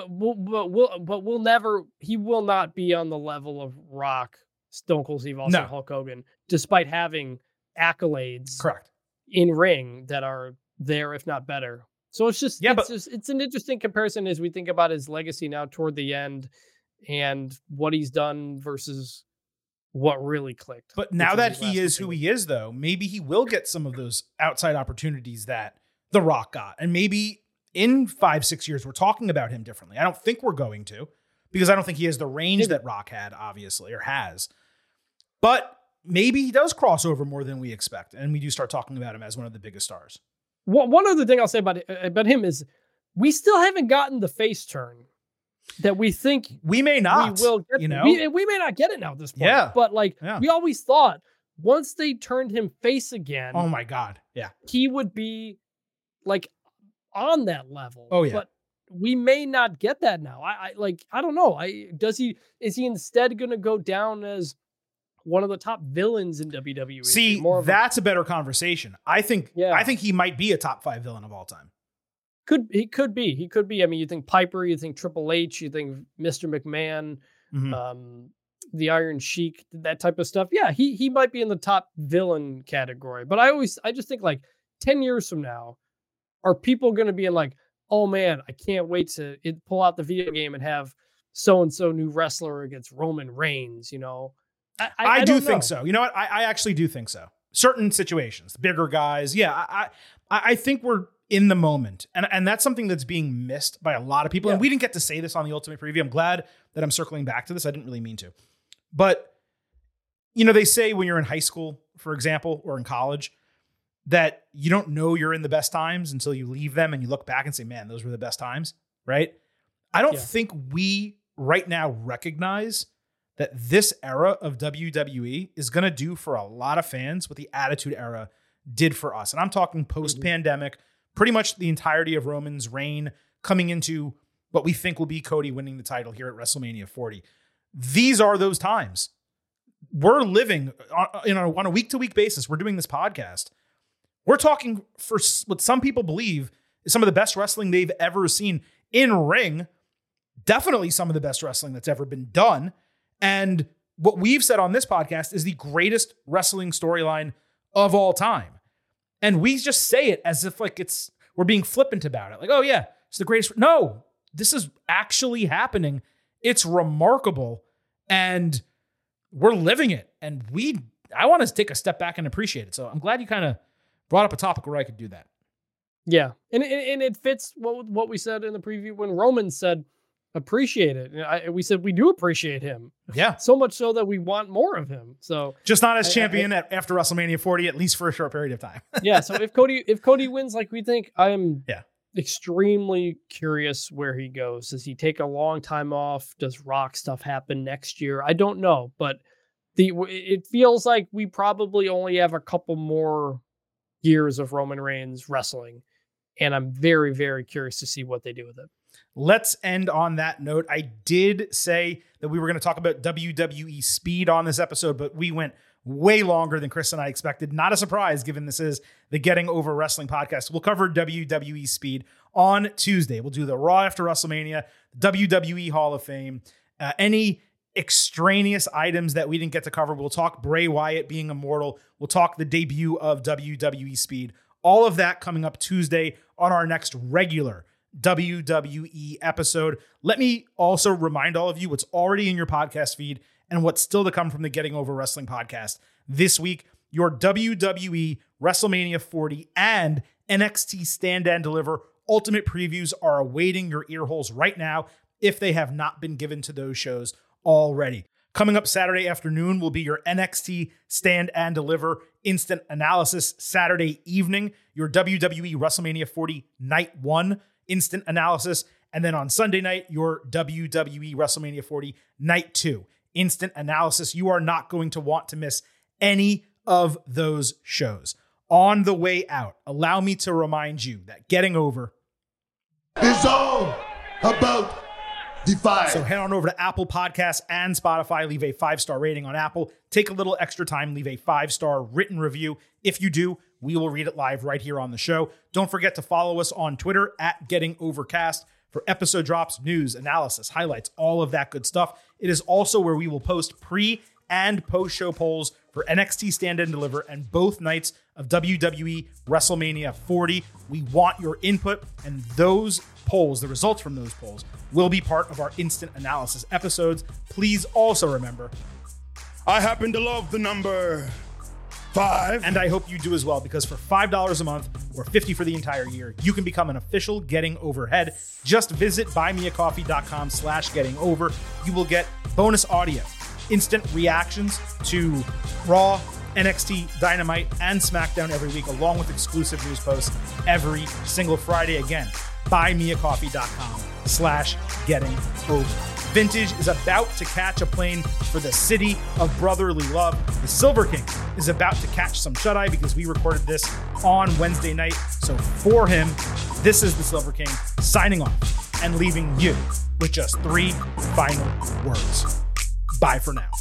we'll never, he will not be on the level of Rock, Stone Cold Steve Austin, Hulk Hogan, despite having accolades correct in ring that are there, if not better. So it's just, it's an interesting comparison as we think about his legacy now toward the end and what he's done versus what really clicked. But now that he is who he is, though, maybe he will get some of those outside opportunities that The Rock got. And maybe in 5-6 years, we're talking about him differently. I don't think we're going to, because I don't think he has the range that Rock had, obviously, or has. But maybe he does cross over more than we expect, and we do start talking about him as one of the biggest stars. One other thing I'll say about him is we still haven't gotten the face turn that we think we may not. We will get. We may not get it now at this point. Yeah. But we always thought once they turned him face again, oh my God, yeah, he would be on that level. Oh yeah. But we may not get that now. I don't know. Is he instead going to go down as one of the top villains in WWE? See, that's a better conversation. I think he might be a top 5 villain of all time. He could be. I mean, you think Piper, you think Triple H, you think Mr. McMahon, the Iron Sheik, that type of stuff. Yeah, he might be in the top villain category. But I just think 10 years from now, are people going to be in oh man, I can't wait to pull out the video game and have so-and-so new wrestler against Roman Reigns, I do think so. You know what? I actually do think so. Certain situations, bigger guys. Yeah, I think we're in the moment. And that's something that's being missed by a lot of people. Yeah. And we didn't get to say this on the Ultimate Preview. I'm glad that I'm circling back to this. I didn't really mean to. But, they say when you're in high school, for example, or in college, that you don't know you're in the best times until you leave them and you look back and say, man, those were the best times, right? I don't think we right now recognize that this era of WWE is going to do for a lot of fans what the Attitude Era did for us. And I'm talking post-pandemic, pretty much the entirety of Roman's reign coming into what we think will be Cody winning the title here at WrestleMania 40. These are those times. We're living on a week-to-week basis. We're doing this podcast. We're talking for what some people believe is some of the best wrestling they've ever seen in ring. Definitely some of the best wrestling that's ever been done. And what we've said on this podcast is the greatest wrestling storyline of all time. And we just say it as if we're being flippant about it. Oh yeah, it's the greatest. No, this is actually happening. It's remarkable. And we're living it. And I want to take a step back and appreciate it. So I'm glad you kind of brought up a topic where I could do that. Yeah. And it fits what we said in the preview when Roman said, appreciate it. We said we do appreciate him. Yeah. So much so that we want more of him. So just not as champion after WrestleMania 40, at least for a short period of time. Yeah. So if Cody wins like we think, I am extremely curious where he goes. Does he take a long time off? Does Rock stuff happen next year? I don't know, but it feels like we probably only have a couple more years of Roman Reigns wrestling. And I'm very, very curious to see what they do with it. Let's end on that note. I did say that we were going to talk about WWE Speed on this episode, but we went way longer than Chris and I expected. Not a surprise, given this is the Getting Over Wrestling podcast. We'll cover WWE Speed on Tuesday. We'll do the Raw after WrestleMania, WWE Hall of Fame, any extraneous items that we didn't get to cover. We'll talk Bray Wyatt being immortal. We'll talk the debut of WWE Speed. All of that coming up Tuesday on our next regular WWE episode. Let me also remind all of you what's already in your podcast feed and what's still to come from the Getting Over Wrestling podcast. This week, your WWE WrestleMania 40 and NXT Stand and Deliver Ultimate previews are awaiting your ear holes right now if they have not been given to those shows already. Coming up Saturday afternoon will be your NXT Stand and Deliver Instant Analysis. Saturday evening, your WWE WrestleMania 40 Night 1 Instant Analysis. And then on Sunday night, your WWE WrestleMania 40 Night 2 Instant Analysis. You are not going to want to miss any of those shows. On the way out, allow me to remind you that Getting Over is all about Defy. So head on over to Apple Podcasts and Spotify. Leave a 5-star rating on Apple. Take a little extra time. Leave a 5-star written review. If you do, we will read it live right here on the show. Don't forget to follow us on Twitter at Getting Overcast for episode drops, news, analysis, highlights, all of that good stuff. It is also where we will post pre- and post-show polls for NXT Stand and Deliver and both nights of WWE WrestleMania 40. We want your input, and those polls, the results from those polls, will be part of our instant analysis episodes. Please also remember, I happen to love the number 5. and I hope you do as well, because for $5 a month or $50 for the entire year, you can become an official Getting Overhead. Just visit buymeacoffee.com/gettingover. You will get bonus audio, instant reactions to Raw, NXT, Dynamite, and SmackDown every week, along with exclusive news posts every single Friday. Again, buymeacoffee.com/gettingover. Vintage is about to catch a plane for the city of brotherly love. The Silver King is about to catch some shut-eye because we recorded this on Wednesday night. So for him, this is the Silver King signing off and leaving you with just 3 final words. Bye for now.